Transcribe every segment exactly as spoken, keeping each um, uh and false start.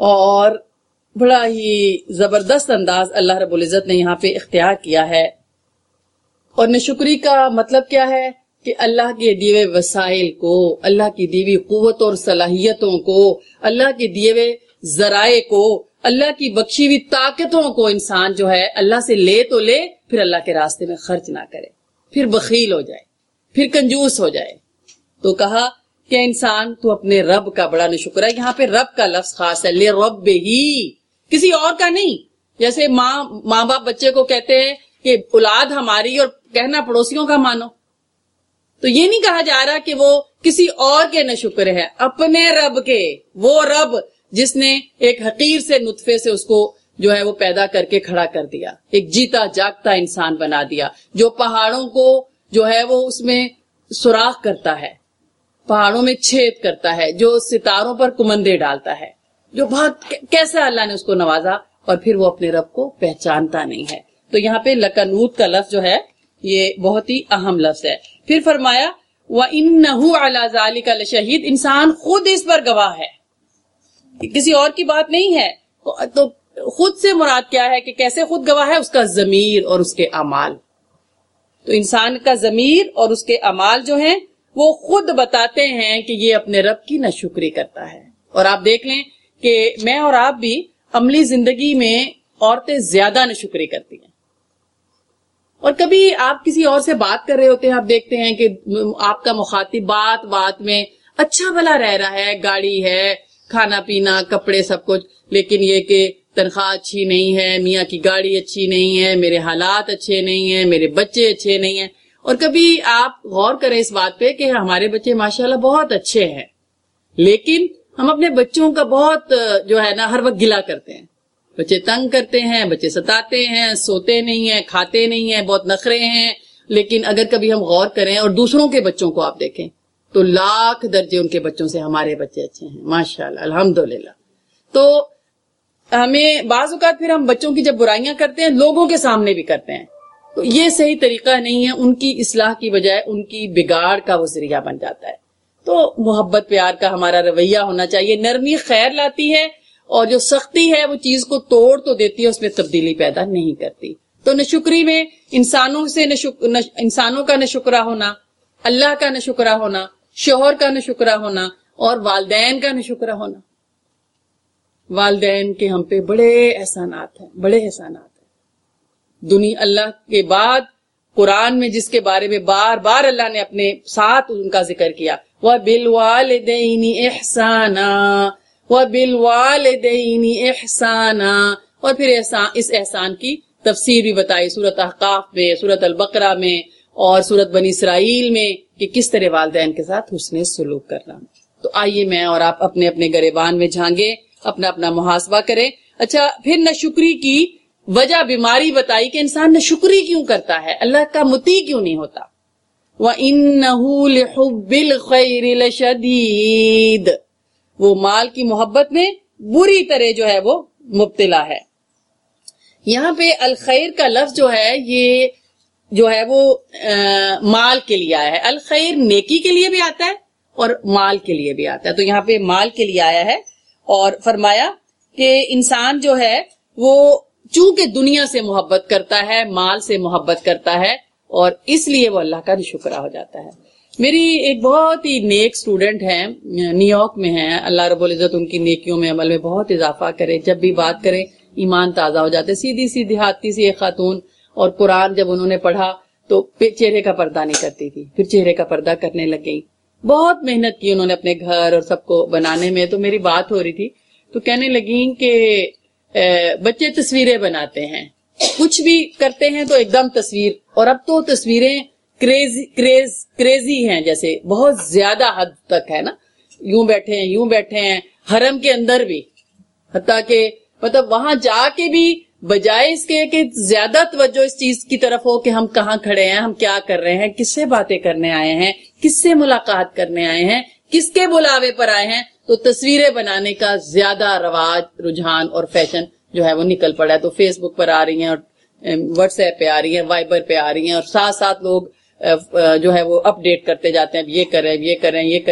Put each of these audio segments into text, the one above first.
اور بڑا ہی زبردست انداز اللہ رب العزت نے یہاں پہ اختیار کیا ہے. اور ناشکری کا مطلب کیا ہے کہ اللہ کے دیے ہوئے وسائل کو، اللہ کی دی ہوئی قوت اور صلاحیتوں کو، اللہ کے دیے ہوئے ذرائع کو، اللہ کی بخشی ہوئی طاقتوں کو انسان جو ہے اللہ سے لے تو لے، پھر اللہ کے راستے میں خرچ نہ کرے، پھر بخیل ہو جائے، پھر کنجوس ہو جائے. تو کہا کہ انسان تو اپنے رب کا بڑا ناشکر ہے. یہاں پہ رب کا لفظ خاص ہے، لے رب ہی، کسی اور کا نہیں. جیسے ماں ماں باپ بچے کو کہتے ہیں کہ اولاد ہماری اور کہنا پڑوسیوں کا مانو، تو یہ نہیں کہا جا رہا کہ وہ کسی اور کے ناشکر ہے، اپنے رب کے. وہ رب جس نے ایک حقیر سے نطفے سے اس کو جو ہے وہ پیدا کر کے کھڑا کر دیا، ایک جیتا جاگتا انسان بنا دیا، جو پہاڑوں کو جو ہے وہ اس میں سوراخ کرتا ہے، پہاڑوں میں چھید کرتا ہے، جو ستاروں پر کمندے ڈالتا ہے، جو بہت کیسا اللہ نے اس کو نوازا، اور پھر وہ اپنے رب کو پہچانتا نہیں ہے. تو یہاں پہ لکنوت کا لفظ جو ہے یہ بہت ہی اہم لفظ ہے. پھر فرمایا وَإِنَّهُ عَلَى ذَلِكَ لَشَهِيدٌ، انسان خود اس پر گواہ ہے، کسی اور کی بات نہیں ہے. تو خود سے مراد کیا ہے کہ کیسے خود گواہ ہے؟ اس کا ضمیر اور اس کے اعمال. تو انسان کا ضمیر اور اس کے اعمال جو ہیں وہ خود بتاتے ہیں کہ یہ اپنے رب کی ناشکری کرتا ہے. اور آپ دیکھ لیں کہ میں اور آپ بھی عملی زندگی میں عورتیں زیادہ ناشکری کرتی ہیں. اور کبھی آپ کسی اور سے بات کر رہے ہوتے ہیں، آپ دیکھتے ہیں کہ آپ کا مخاطب بات بات میں اچھا بھلا رہ رہا ہے، گاڑی ہے، کھانا پینا، کپڑے، سب کچھ، لیکن یہ کہ تنخواہ اچھی نہیں ہے، میاں کی گاڑی اچھی نہیں ہے، میرے حالات اچھے نہیں ہیں، میرے بچے اچھے نہیں ہیں. اور کبھی آپ غور کریں اس بات پہ کہ ہمارے بچے ماشاءاللہ بہت اچھے ہیں، لیکن ہم اپنے بچوں کا بہت جو ہے نا ہر وقت گلا کرتے ہیں. بچے تنگ کرتے ہیں، بچے ستاتے ہیں، سوتے نہیں ہیں، کھاتے نہیں ہیں، بہت نخرے ہیں. لیکن اگر کبھی ہم غور کریں اور دوسروں کے بچوں کو آپ دیکھیں تو لاکھ درجے ان کے بچوں سے ہمارے بچے اچھے ہیں، ماشاءاللہ، الحمدللہ. تو ہمیں بعض اوقات پھر ہم بچوں کی جب برائیاں کرتے ہیں لوگوں کے سامنے بھی کرتے ہیں، تو یہ صحیح طریقہ نہیں ہے. ان کی اصلاح کی بجائے ان کی بگاڑ کا وہ ذریعہ بن جاتا ہے. تو محبت پیار کا ہمارا رویہ ہونا چاہیے. نرمی خیر لاتی ہے، اور جو سختی ہے وہ چیز کو توڑ تو دیتی ہے، اس میں تبدیلی پیدا نہیں کرتی. تو ناشکری میں انسانوں سے نشک... نش... انسانوں کا ناشکرہ ہونا، اللہ کا ناشکرہ ہونا، شوہر کا ناشکرہ ہونا، اور والدین کا ناشکرہ ہونا. والدین کے ہم پہ بڑے احسانات ہیں، بڑے احسانات ہیں. دنیا اللہ کے بعد قرآن میں جس کے بارے میں بار بار اللہ نے اپنے ساتھ ان کا ذکر کیا، وَبِالْوَالِدَيْنِ إِحْسَانًا وَبِالْوَالِدَيْنِ إِحْسَانًا، اور پھر احسان اس احسان کی تفسیر بھی بتائی سورۃ احقاف میں، سورۃ البقرہ میں، اور سورۃ بنی اسرائیل میں، کہ کس طرح والدین کے ساتھ حسن سلوک کرنا. تو آئیے میں اور آپ اپنے اپنے گریبان میں جھانگے، اپنا اپنا محاسبہ کریں. اچھا، پھر ناشکری کی وجہ بیماری بتائی کہ انسان ناشکری کیوں کرتا ہے، اللہ کا مطیع کیوں نہیں ہوتا. وَإِنَّهُ لِحُبِّ الْخَيْرِ لَشَدِيدٌ، وہ مال کی محبت میں بری طرح جو ہے وہ مبتلا ہے. یہاں پہ الخیر کا لفظ جو ہے یہ جو ہے وہ مال کے لیے آیا ہے. الخیر نیکی کے لیے بھی آتا ہے اور مال کے لیے بھی آتا ہے. تو یہاں پہ مال کے لیے آیا ہے، اور فرمایا کہ انسان جو ہے وہ چونکہ دنیا سے محبت کرتا ہے، مال سے محبت کرتا ہے، اور اس لیے وہ اللہ کا ناشکرہ ہو جاتا ہے. میری ایک بہت ہی نیک سٹوڈنٹ ہیں، نیو یارک میں ہیں. اللہ رب العزت ان کی نیکیوں میں عمل میں بہت اضافہ کرے. جب بھی بات کریں ایمان تازہ ہو جاتے. سیدھی سی دیہاتی سی ایک خاتون، اور قرآن جب انہوں نے پڑھا تو چہرے کا پردہ نہیں کرتی تھی، پھر چہرے کا پردہ کرنے لگ گئی. بہت محنت کی انہوں نے اپنے گھر اور سب کو بنانے میں. تو میری بات ہو رہی تھی تو کہنے لگیں کہ بچے تصویریں بناتے ہیں، کچھ بھی کرتے ہیں تو ایک دم تصویر، اور اب تو تصویریں کریزی کریز کریزی ہیں، جیسے بہت زیادہ حد تک ہے نا، یوں بیٹھے ہیں یوں بیٹھے ہیں، حرم کے اندر بھی، حتیٰ کہ مطلب وہاں جا کے بھی بجائے اس کے کہ زیادہ توجہ اس چیز کی طرف ہو کہ ہم کہاں کھڑے ہیں، ہم کیا کر رہے ہیں، کس سے باتیں کرنے آئے ہیں، کس سے ملاقات کرنے آئے ہیں، کس کے بلاوے پر آئے ہیں، تو تصویریں بنانے کا زیادہ رواج، رجحان اور فیشن جو ہے وہ نکل پڑا ہے. تو فیس بک پر آ رہی ہیں، اور واٹس ایپ پہ آ رہی ہیں، وائبر پہ آ رہی ہیں، اور ساتھ ساتھ لوگ جو ہے وہ اپ ڈیٹ کرتے جاتے ہیں، یہ کریں یہ کریں یہ کریں.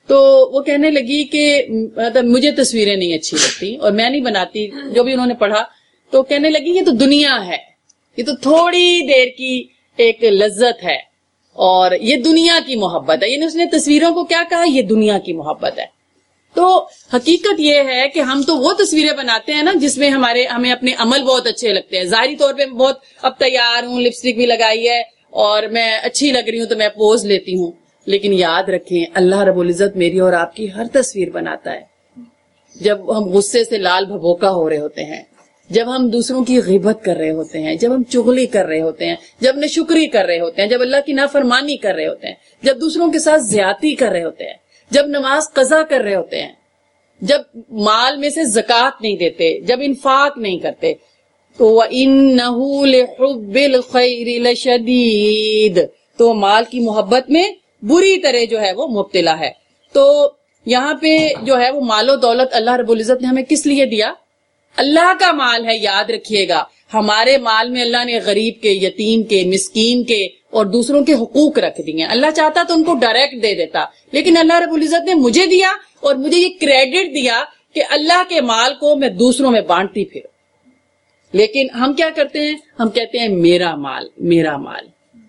تو وہ کہنے لگی کہ مطلب مجھے تصویریں نہیں اچھی لگتی اور میں نہیں بناتی، جو بھی انہوں نے پڑھا، تو کہنے لگی یہ تو دنیا ہے، یہ تو تھوڑی دیر کی ایک لذت ہے اور یہ دنیا کی محبت ہے. یعنی اس نے تصویروں کو کیا کہا؟ یہ دنیا کی محبت ہے. تو حقیقت یہ ہے کہ ہم تو وہ تصویریں بناتے ہیں نا جس میں ہمارے ہمیں اپنے عمل بہت اچھے لگتے ہیں. ظاہری طور پہ بہت اب تیار ہوں، لپسٹک بھی لگائی ہے اور میں اچھی لگ رہی ہوں تو میں پوز لیتی ہوں. لیکن یاد رکھیں اللہ رب العزت میری اور آپ کی ہر تصویر بناتا ہے. جب ہم غصے سے لال بھبوکا ہو رہے ہوتے ہیں، جب ہم دوسروں کی غیبت کر رہے ہوتے ہیں، جب ہم چغلی کر رہے ہوتے ہیں، جب ناشکری کر رہے ہوتے ہیں، جب اللہ کی نافرمانی کر رہے ہوتے ہیں، جب دوسروں کے ساتھ زیادتی کر رہے ہوتے ہیں، جب نماز قضا کر رہے ہوتے ہیں، جب مال میں سے زکوٰۃ نہیں دیتے، جب انفاق نہیں کرتے، تو وَإِنَّهُ لِحُبِّ الْخَيْرِ لَشَدِيدٌ، تو مال کی محبت میں بری طرح جو ہے وہ مبتلا ہے. تو یہاں پہ جو ہے وہ مال و دولت اللہ رب العزت نے ہمیں کس لیے دیا؟ اللہ کا مال ہے. یاد رکھیے گا ہمارے مال میں اللہ نے غریب کے، یتیم کے، مسکین کے اور دوسروں کے حقوق رکھ دیے. اللہ چاہتا تو ان کو ڈائریکٹ دے دیتا، لیکن اللہ رب العزت نے مجھے دیا اور مجھے یہ کریڈٹ دیا کہ اللہ کے مال کو میں دوسروں میں بانٹتی پھر. لیکن ہم کیا کرتے ہیں؟ ہم کہتے ہیں میرا مال، میرا مال.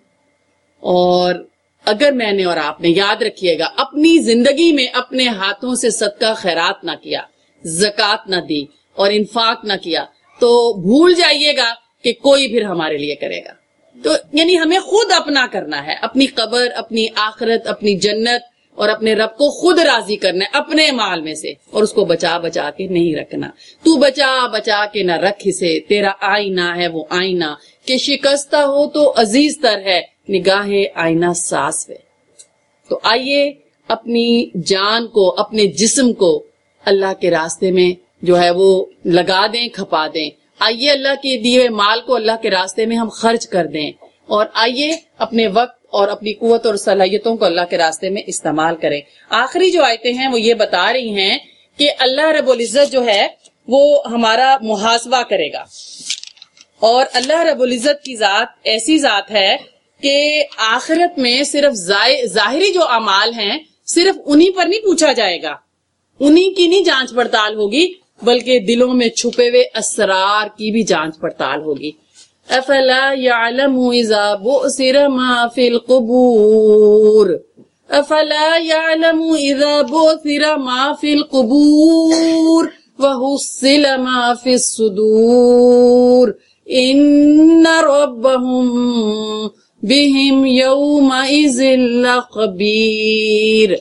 اور اگر میں نے اور آپ نے، یاد رکھیے گا، اپنی زندگی میں اپنے ہاتھوں سے صدقہ خیرات نہ کیا، زکوٰۃ نہ دی اور انفاق نہ کیا، تو بھول جائیے گا کہ کوئی پھر ہمارے لیے کرے گا. تو یعنی ہمیں خود اپنا کرنا ہے، اپنی قبر، اپنی آخرت، اپنی جنت اور اپنے رب کو خود راضی کرنا ہے اپنے مال میں سے، اور اس کو بچا بچا کے نہیں رکھنا. تو بچا بچا کے نہ رکھ اسے، تیرا آئینہ ہے وہ آئینہ کہ شکستہ ہو تو عزیز تر ہے، نگاہ آئینہ ساس ہے. تو آئیے اپنی جان کو، اپنے جسم کو اللہ کے راستے میں جو ہے وہ لگا دیں، کھپا دیں. آئیے اللہ کے دیے مال کو اللہ کے راستے میں ہم خرچ کر دیں، اور آئیے اپنے وقت اور اپنی قوت اور صلاحیتوں کو اللہ کے راستے میں استعمال کریں. آخری جو آیتیں ہیں وہ یہ بتا رہی ہیں کہ اللہ رب العزت جو ہے وہ ہمارا محاسبہ کرے گا، اور اللہ رب العزت کی ذات ایسی ذات ہے کہ آخرت میں صرف ظاہری جو اعمال ہیں صرف انہی پر نہیں پوچھا جائے گا، انہی کی نہیں جانچ پڑتال ہوگی، بلکہ دلوں میں چھپے ہوئے اسرار کی بھی جانچ پڑتال ہوگی. افلا يعلم اذا بؤثر ما في القبور افلا يعلم اذا بؤثر ما في القبور وحصل ما في الصدور ان ربهم بهم يومئذ لخبير.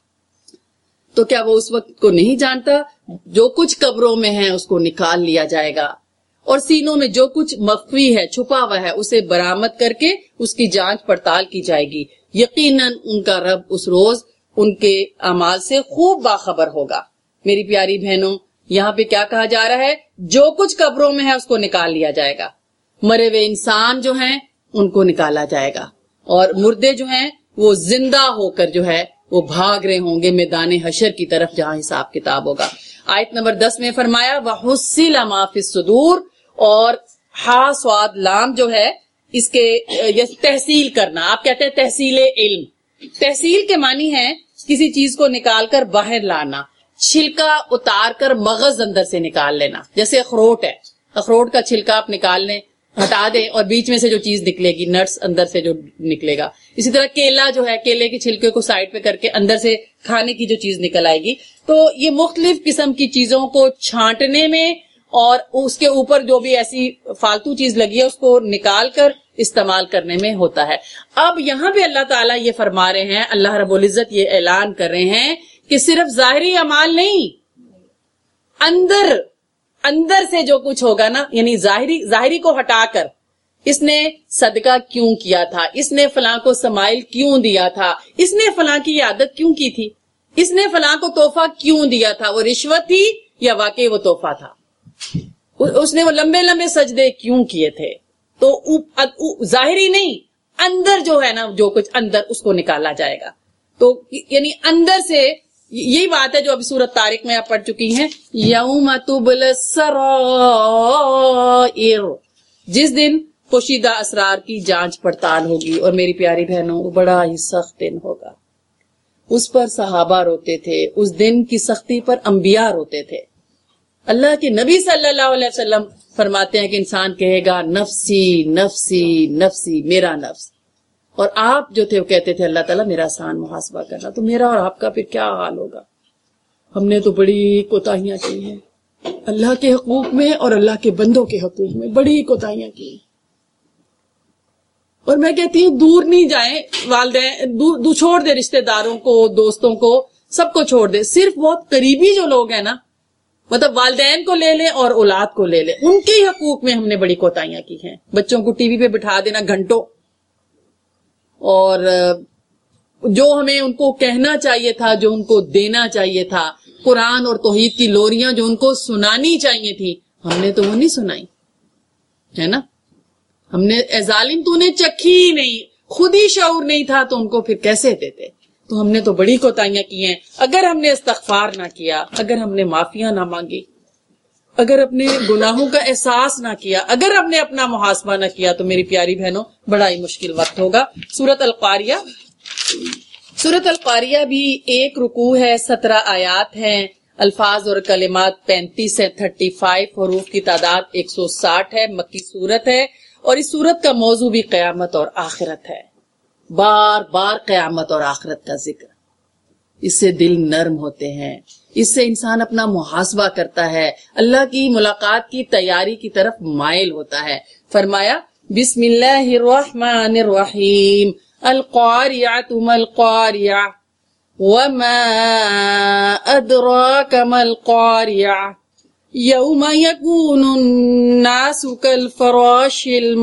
تو کیا وہ اس وقت کو نہیں جانتا؟ جو کچھ قبروں میں ہے اس کو نکال لیا جائے گا، اور سینوں میں جو کچھ مخفی ہے، چھپا ہوا ہے، اسے برآمد کر کے اس کی جانچ پڑتال کی جائے گی. یقیناً ان کا رب اس روز ان کے اعمال سے خوب باخبر ہوگا. میری پیاری بہنوں، یہاں پہ کیا کہا جا رہا ہے؟ جو کچھ قبروں میں ہے اس کو نکال لیا جائے گا. مرے ہوئے انسان جو ہیں ان کو نکالا جائے گا، اور مردے جو ہیں وہ زندہ ہو کر جو ہے وہ بھاگ رہے ہوں گے میدان حشر کی طرف جہاں حساب کتاب ہوگا. آیت نمبر دس میں فرمایا وَحُصِّلَ مَا فِي الصُّدُورِ، اور ہا سواد لام جو ہے اس کے تحصیل کرنا. آپ کہتے ہیں تحصیل علم. تحصیل کے معنی ہے کسی چیز کو نکال کر باہر لانا، چھلکا اتار کر مغز اندر سے نکال لینا. جیسے اخروٹ ہے، اخروٹ کا چھلکا آپ نکال لیں، ہٹا دیں، اور بیچ میں سے جو چیز نکلے گی، نٹس اندر سے جو نکلے گا. اسی طرح کیلا جو ہے، کیلے کے چھلکے کو سائڈ پہ کر کے اندر سے کھانے کی جو چیز نکل آئے گی. تو یہ مختلف قسم کی چیزوں کو چھانٹنے میں اور اس کے اوپر جو بھی ایسی فالتو چیز لگی ہے اس کو نکال کر استعمال کرنے میں ہوتا ہے. اب یہاں پہ اللہ تعالیٰ یہ فرما رہے ہیں، اللہ رب العزت یہ اعلان کر رہے ہیں کہ صرف ظاہری اعمال نہیں، اندر اندر سے جو کچھ ہوگا نا، یعنی ظاہری ظاہری کو ہٹا کر اس نے صدقہ کیوں کیا تھا، اس نے فلاں کو سمائل کیوں دیا تھا، اس نے فلاں کی عادت کیوں کی تھی، اس نے فلاں کو تحفہ کیوں دیا تھا، وہ رشوت تھی یا واقعی وہ تحفہ تھا، اس نے وہ لمبے لمبے سجدے کیوں کیے تھے. تو ظاہری نہیں، اندر جو ہے نا، جو کچھ اندر اس کو نکالا جائے گا. تو یعنی اندر سے یہی بات ہے جو ابھی سورۃ طارق میں آپ پڑھ چکی ہیں، یوم تبلی السرائر، جس دن پوشیدہ اسرار کی جانچ پڑتال ہوگی. اور میری پیاری بہنوں، وہ بڑا ہی سخت دن ہوگا، اس پر صحابہ روتے تھے، اس دن کی سختی پر انبیاء روتے تھے. اللہ کے نبی صلی اللہ علیہ وسلم فرماتے ہیں کہ انسان کہے گا نفسی نفسی نفسی، میرا نفس. اور آپ جو تھے وہ کہتے تھے اللہ تعالیٰ میرا آسان محاسبہ کرنا. تو میرا اور آپ کا پھر کیا حال ہوگا؟ ہم نے تو بڑی کوتاہیاں کی ہیں اللہ کے حقوق میں اور اللہ کے بندوں کے حقوق میں، بڑی کوتاہیاں کی. اور میں کہتی ہوں دور نہیں جائیں، والدین دور, دور چھوڑ دے، رشتہ داروں کو، دوستوں کو، سب کو چھوڑ دے. صرف بہت قریبی جو لوگ ہیں نا، مطلب والدین کو لے لیں اور اولاد کو لے لیں، ان کے حقوق میں ہم نے بڑی کوتاہیاں کی ہیں. بچوں کو ٹی وی پہ بٹھا دینا گھنٹوں، اور جو ہمیں ان کو کہنا چاہیے تھا، جو ان کو دینا چاہیے تھا، قرآن اور توحید کی لوریاں جو ان کو سنانی چاہیے تھی، ہم نے تو وہ نہیں سنائی، ہے نا. ہم نے اے ظالم تو نے چکھی ہی نہیں، خود ہی شعور نہیں تھا تو ان کو پھر کیسے دیتے. تو ہم نے تو بڑی کوتاہیاں کی ہیں. اگر ہم نے استغفار نہ کیا، اگر ہم نے معافیاں نہ مانگی، اگر اپنے گناہوں کا احساس نہ کیا، اگر ہم نے اپنا محاسبہ نہ کیا، تو میری پیاری بہنوں بڑا ہی مشکل وقت ہوگا. سورۃ القاریہ، سورۃ القاریہ بھی ایک رکوع ہے، سترہ آیات ہیں، الفاظ اور کلمات پینتیس ہے، تھرٹی فائیو، حروف کی تعداد ایک سو ساٹھ ہے، مکی سورت ہے. اور اس سورت کا موضوع بھی قیامت اور آخرت ہے. بار بار قیامت اور آخرت کا ذکر. اس سے دل نرم ہوتے ہیں، اس سے انسان اپنا محاسبہ کرتا ہے، اللہ کی ملاقات کی تیاری کی طرف مائل ہوتا ہے. فرمایا بسم اللہ الرحمن الرحیم، القاریعۃ ما القاریعۃ وما ادراک ما القاریعۃ یوم یکون الناس کالفراش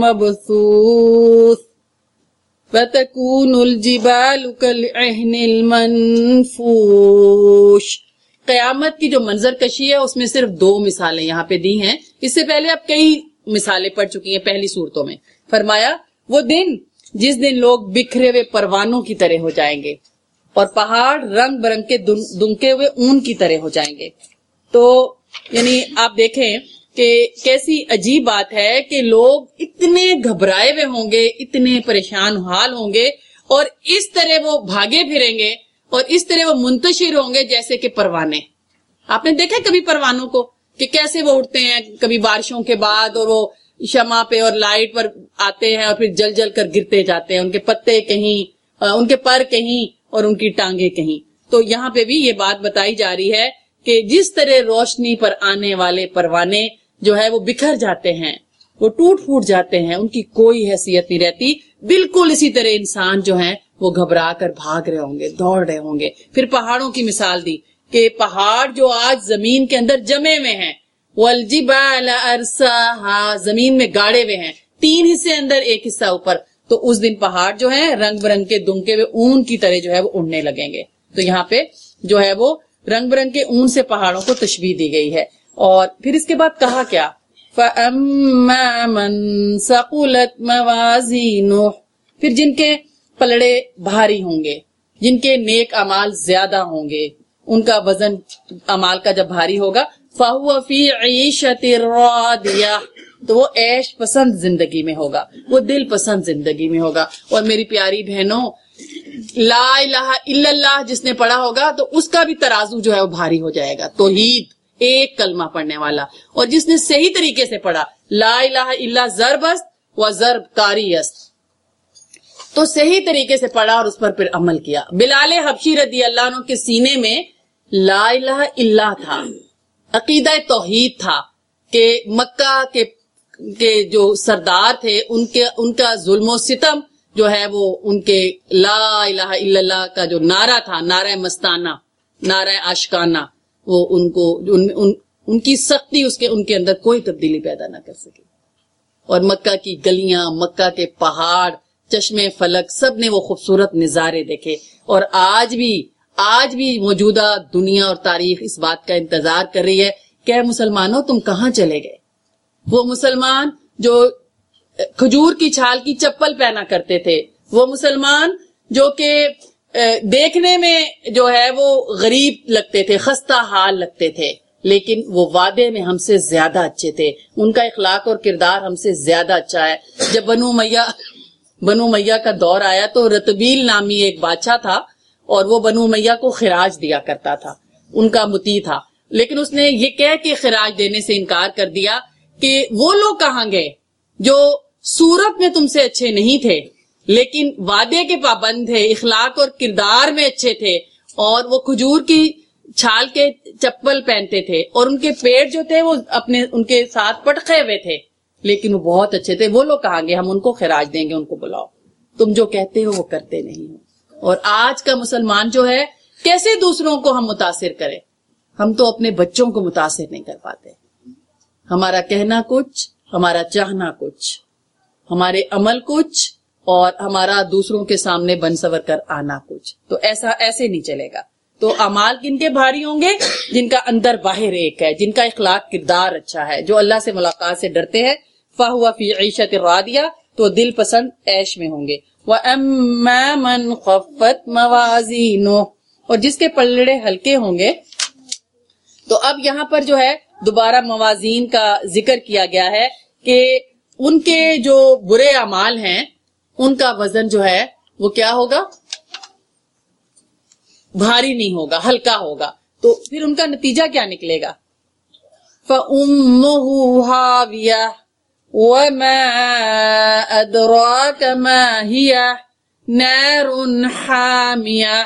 المبثوث وَتَكُونُ الْجِبَالُ كَالْعِهْنِ الْمَنْفُوشِ. قیامت کی جو منظر کشی ہے اس میں صرف دو مثالیں یہاں پہ دی ہیں. اس سے پہلے اب کئی مثالیں پڑھ چکی ہیں پہلی صورتوں میں. فرمایا وہ دن جس دن لوگ بکھرے ہوئے پروانوں کی طرح ہو جائیں گے اور پہاڑ رنگ برنگ کے دنکے ہوئے اون کی طرح ہو جائیں گے. تو یعنی آپ دیکھیں کہ کیسی عجیب بات ہے کہ لوگ اتنے گھبرائے ہوئے ہوں گے، اتنے پریشان حال ہوں گے، اور اس طرح وہ بھاگے پھریں گے اور اس طرح وہ منتشر ہوں گے جیسے کہ پروانے. آپ نے دیکھا کبھی پروانوں کو کہ کیسے وہ اٹھتے ہیں کبھی بارشوں کے بعد، اور وہ شمع پہ اور لائٹ پر آتے ہیں اور پھر جل جل کر گرتے جاتے ہیں، ان کے پتے کہیں، ان کے پر کہیں اور ان کی ٹانگیں کہیں. تو یہاں پہ بھی یہ بات بتائی جا رہی ہے کہ جس طرح روشنی پر آنے والے پروانے جو ہے وہ بکھر جاتے ہیں، وہ ٹوٹ پھوٹ جاتے ہیں، ان کی کوئی حیثیت نہیں رہتی، بالکل اسی طرح انسان جو ہیں وہ گھبرا کر بھاگ رہے ہوں گے، دوڑ رہے ہوں گے. پھر پہاڑوں کی مثال دی کہ پہاڑ جو آج زمین کے اندر جمے ہوئے ہیں، والجبال ارساہا، زمین میں گاڑے ہوئے ہیں، تین حصے اندر ایک حصہ اوپر. تو اس دن پہاڑ جو ہیں رنگ برنگ کے دنکے ہوئے اون کی طرح جو ہے وہ اڑنے لگیں گے. تو یہاں پہ جو ہے وہ رنگ برنگ کے اون سے پہاڑوں کو تشبیہ دی گئی ہے. اور پھر اس کے بعد کہا کیا؟ فَأَمَّا مَن ثَقُلَتْ مَوَازِينُهُ، پھر جن کے پلڑے بھاری ہوں گے، جن کے نیک اعمال زیادہ ہوں گے، ان کا وزن اعمال کا جب بھاری ہوگا، فَهُوَ فِي عِيشَةٍ رَاضِيَةٍ، تو وہ عیش پسند زندگی میں ہوگا، وہ دل پسند زندگی میں ہوگا. اور میری پیاری بہنوں، لا الہ الا اللہ جس نے پڑھا ہوگا تو اس کا بھی ترازو جو ہے وہ بھاری ہو جائے گا. توحید ایک کلمہ پڑھنے والا، اور جس نے صحیح طریقے سے پڑھا لا الہ الا ضرب است و ضرب کاری است، تو صحیح طریقے سے پڑھا اور اس پر پھر عمل کیا. بلال حبشی رضی اللہ عنہ کے سینے میں لا الہ الا تھا، عقیدہ توحید تھا کہ مکہ کے کے جو سردار تھے ان کے ان کا ظلم و ستم جو ہے وہ ان کے لا الہ الا اللہ کا جو نعرہ تھا، نعرہ مستانہ، نعرہ عاشقانہ، وہ ان کو ان, ان, ان کی سختی اس کے ان کے اندر کوئی تبدیلی پیدا نہ کر سکے. اور مکہ کی گلیاں، مکہ کے پہاڑ، چشمے فلک، سب نے وہ خوبصورت نظارے دیکھے. اور آج بھی آج بھی موجودہ دنیا اور تاریخ اس بات کا انتظار کر رہی ہے کہ اے مسلمانوں تم کہاں چلے گئے. وہ مسلمان جو کھجور کی چھال کی چپل پہنا کرتے تھے، وہ مسلمان جو کہ دیکھنے میں جو ہے وہ غریب لگتے تھے، خستہ حال لگتے تھے، لیکن وہ وعدے میں ہم سے زیادہ اچھے تھے، ان کا اخلاق اور کردار ہم سے زیادہ اچھا ہے. جب بنو امیہ بنو امیہ کا دور آیا تو رتبیل نامی ایک بادشاہ تھا، اور وہ بنو امیہ کو خراج دیا کرتا تھا، ان کا مطیع تھا، لیکن اس نے یہ کہہ کے خراج دینے سے انکار کر دیا کہ وہ لوگ کہاں گئے جو صورت میں تم سے اچھے نہیں تھے لیکن وعدے کے پابند تھے، اخلاق اور کردار میں اچھے تھے، اور وہ کھجور کی چھال کے چپل پہنتے تھے، اور ان کے پیٹ جو تھے وہ اپنے ان کے ساتھ پٹخے ہوئے تھے، لیکن وہ بہت اچھے تھے، وہ لوگ کہاں گے، ہم ان کو خراج دیں گے، ان کو بلاؤ، تم جو کہتے ہو وہ کرتے نہیں ہو۔ اور آج کا مسلمان جو ہے کیسے دوسروں کو ہم متاثر کریں؟ ہم تو اپنے بچوں کو متاثر نہیں کر پاتے، ہمارا کہنا کچھ، ہمارا چاہنا کچھ، ہمارے عمل کچھ، اور ہمارا دوسروں کے سامنے بن سور کر آنا کچھ، تو ایسا ایسے نہیں چلے گا۔ تو اعمال کن کے بھاری ہوں گے؟ جن کا اندر باہر ایک ہے، جن کا اخلاق کردار اچھا ہے، جو اللہ سے ملاقات سے ڈرتے ہیں۔ فَهُوَ فِي عِيشَةٍ رَاضِيَةٍ، تو دل پسند عیش میں ہوں گے۔ وَأَمَّا مَنْ خَفَّتْ مَوَازِينُهُ، اور جس کے پلڑے ہلکے ہوں گے، تو اب یہاں پر جو ہے دوبارہ موازین کا ذکر کیا گیا ہے کہ ان کے جو برے اعمال ہیں ان کا وزن جو ہے وہ کیا ہوگا؟ بھاری نہیں ہوگا، ہلکا ہوگا۔ تو پھر ان کا نتیجہ کیا نکلے گا؟ فَأُمُّهُ هَاوِيَةٌ وَمَا أَدْرَاكَ مَا هِيَهْ نَارٌ حَامِيَةٌ،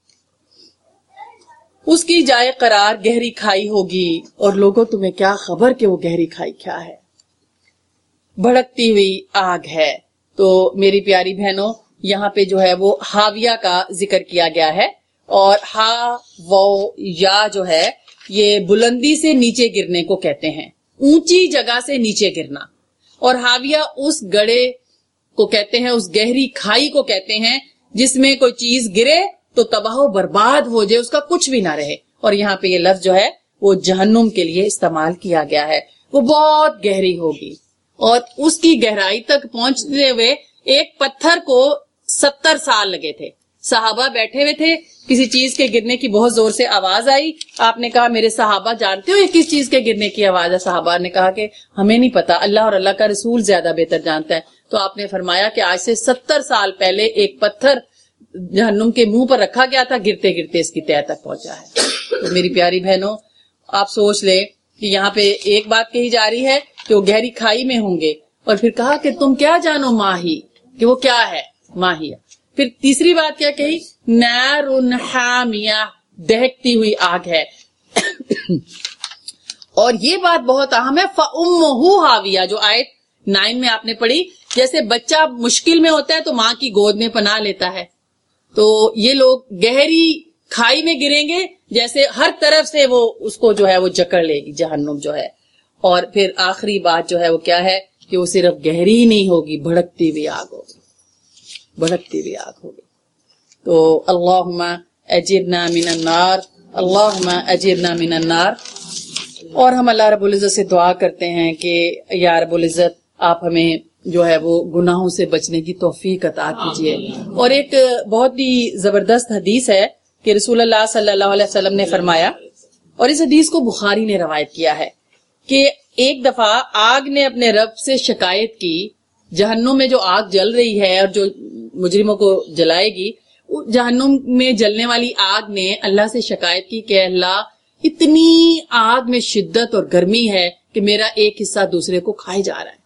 اس کی جائے قرار گہری کھائی ہوگی، اور لوگوں تمہیں کیا خبر کہ وہ گہری کھائی کیا ہے؟ بھڑکتی ہوئی آگ ہے۔ تو میری پیاری بہنوں، یہاں پہ جو ہے وہ ہاویہ کا ذکر کیا گیا ہے، اور ہا و یا جو ہے یہ بلندی سے نیچے گرنے کو کہتے ہیں، اونچی جگہ سے نیچے گرنا، اور ہاویہ اس گڑھے کو کہتے ہیں، اس گہری کھائی کو کہتے ہیں جس میں کوئی چیز گرے تو تباہ و برباد ہو جائے، اس کا کچھ بھی نہ رہے۔ اور یہاں پہ یہ لفظ جو ہے وہ جہنم کے لیے استعمال کیا گیا ہے، وہ بہت گہری ہوگی، اور اس کی گہرائی تک پہنچتے ہوئے ایک پتھر کو ستر سال لگے تھے۔ صحابہ بیٹھے ہوئے تھے، کسی چیز کے گرنے کی بہت زور سے آواز آئی، آپ نے کہا میرے صحابہ جانتے ہو یہ کس چیز کے گرنے کی آواز ہے؟ صحابہ نے کہا کہ ہمیں نہیں پتا، اللہ اور اللہ کا رسول زیادہ بہتر جانتا ہے۔ تو آپ نے فرمایا کہ آج سے ستر سال پہلے ایک پتھر جہنم کے منہ پر رکھا گیا تھا، گرتے گرتے اس کی تہہ تک پہنچا ہے۔ تو میری پیاری بہنوں، آپ سوچ لیں کہ یہاں پہ ایک بات کہی جا رہی ہے کہ وہ گہری کھائی میں ہوں گے، اور پھر کہا کہ تم کیا جانو ماہی، کہ وہ کیا ہے؟ ماہی۔ پھر تیسری بات کیا کہی؟ نار حامیہ، دہکتی ہوئی آگ ہے۔ اور یہ بات بہت اہم ہے، فَأُمُّهُ ہاویہ، جو آیت نائن میں آپ نے پڑھی، جیسے بچہ مشکل میں ہوتا ہے تو ماں کی گود میں پناہ لیتا ہے، تو یہ لوگ گہری کھائی میں گریں گے، جیسے ہر طرف سے وہ اس کو جو ہے وہ جکڑ لے گی جہنم جو ہے۔ اور پھر آخری بات جو ہے وہ کیا ہے کہ وہ صرف گہری ہی نہیں ہوگی، بھڑکتی ہوئی آگ ہوگی، بھڑکتی ہوئی آگ ہوگی۔ تو اللہم اجرنا من النار، اللہم اجرنا من النار۔ اور ہم اللہ رب العزت سے دعا کرتے ہیں کہ یا رب العزت آپ ہمیں جو ہے وہ گناہوں سے بچنے کی توفیق عطا کیجیے۔ اور ایک بہت ہی زبردست حدیث ہے کہ رسول اللہ صلی اللہ علیہ وسلم نے فرمایا، اور اس حدیث کو بخاری نے روایت کیا ہے، کہ ایک دفعہ آگ نے اپنے رب سے شکایت کی، جہنم میں جو آگ جل رہی ہے اور جو مجرموں کو جلائے گی، جہنم میں جلنے والی آگ نے اللہ سے شکایت کی کہ اللہ اتنی آگ میں شدت اور گرمی ہے کہ میرا ایک حصہ دوسرے کو کھائے جا رہا ہے،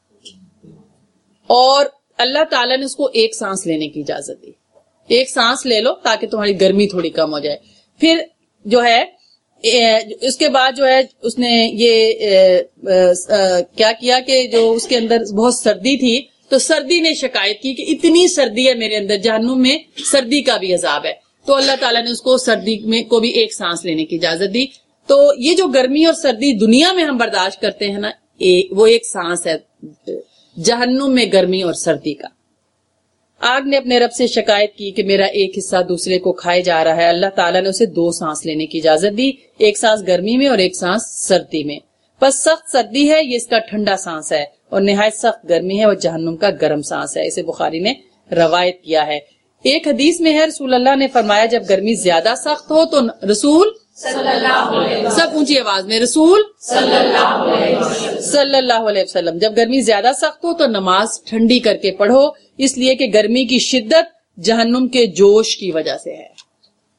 اور اللہ تعالیٰ نے اس کو ایک سانس لینے کی اجازت دی، ایک سانس لے لو تاکہ تمہاری گرمی تھوڑی کم ہو جائے۔ پھر جو ہے اس کے بعد جو ہے اس نے یہ کیا کیا کہ جو اس کے اندر بہت سردی تھی، تو سردی نے شکایت کی کہ اتنی سردی ہے میرے اندر، جہنم میں سردی کا بھی عذاب ہے، تو اللہ تعالیٰ نے اس کو سردی میں کو بھی ایک سانس لینے کی اجازت دی۔ تو یہ جو گرمی اور سردی دنیا میں ہم برداشت کرتے ہیں نا، وہ ایک سانس ہے جہنم میں گرمی اور سردی کا۔ آگ نے اپنے رب سے شکایت کی کہ میرا ایک حصہ دوسرے کو کھائے جا رہا ہے، اللہ تعالیٰ نے اسے دو سانس لینے کی اجازت دی، ایک سانس گرمی میں اور ایک سانس سردی میں۔ پس سخت سردی ہے یہ اس کا ٹھنڈا سانس ہے، اور نہایت سخت گرمی ہے وہ جہنم کا گرم سانس ہے، اسے بخاری نے روایت کیا ہے۔ ایک حدیث میں ہے رسول اللہ نے فرمایا جب گرمی زیادہ سخت ہو تو رسول صلی اللہ علیہ وسلم، سب اونچی آواز میں، رسول صلی اللہ علیہ وسلم صلی اللہ علیہ وسلم، جب گرمی زیادہ سخت ہو تو نماز ٹھنڈی کر کے پڑھو، اس لیے کہ گرمی کی شدت جہنم کے جوش کی وجہ سے ہے۔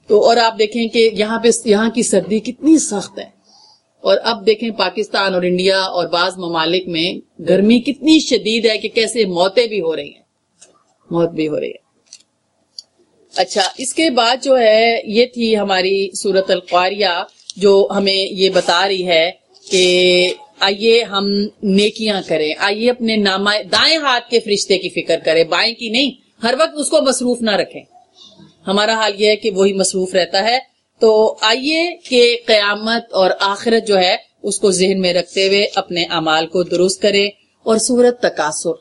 تو اور آپ دیکھیں کہ یہاں پہ یہاں کی سردی کتنی سخت ہے، اور اب دیکھیں پاکستان اور انڈیا اور بعض ممالک میں گرمی کتنی شدید ہے کہ کیسے موتیں بھی ہو رہی ہیں، موت بھی ہو رہی ہے۔ اچھا، اس کے بعد جو ہے یہ تھی ہماری سورۃ القاریہ جو ہمیں یہ بتا رہی ہے کہ آئیے ہم نیکیاں کریں، آئیے اپنے نامہ دائیں ہاتھ کے فرشتے کی فکر کریں، بائیں کی نہیں، ہر وقت اس کو مصروف نہ رکھیں۔ ہمارا حال یہ ہے کہ وہی مصروف رہتا ہے، تو آئیے کہ قیامت اور آخرت جو ہے اس کو ذہن میں رکھتے ہوئے اپنے اعمال کو درست کریں۔ اور سورۃ تکاثر،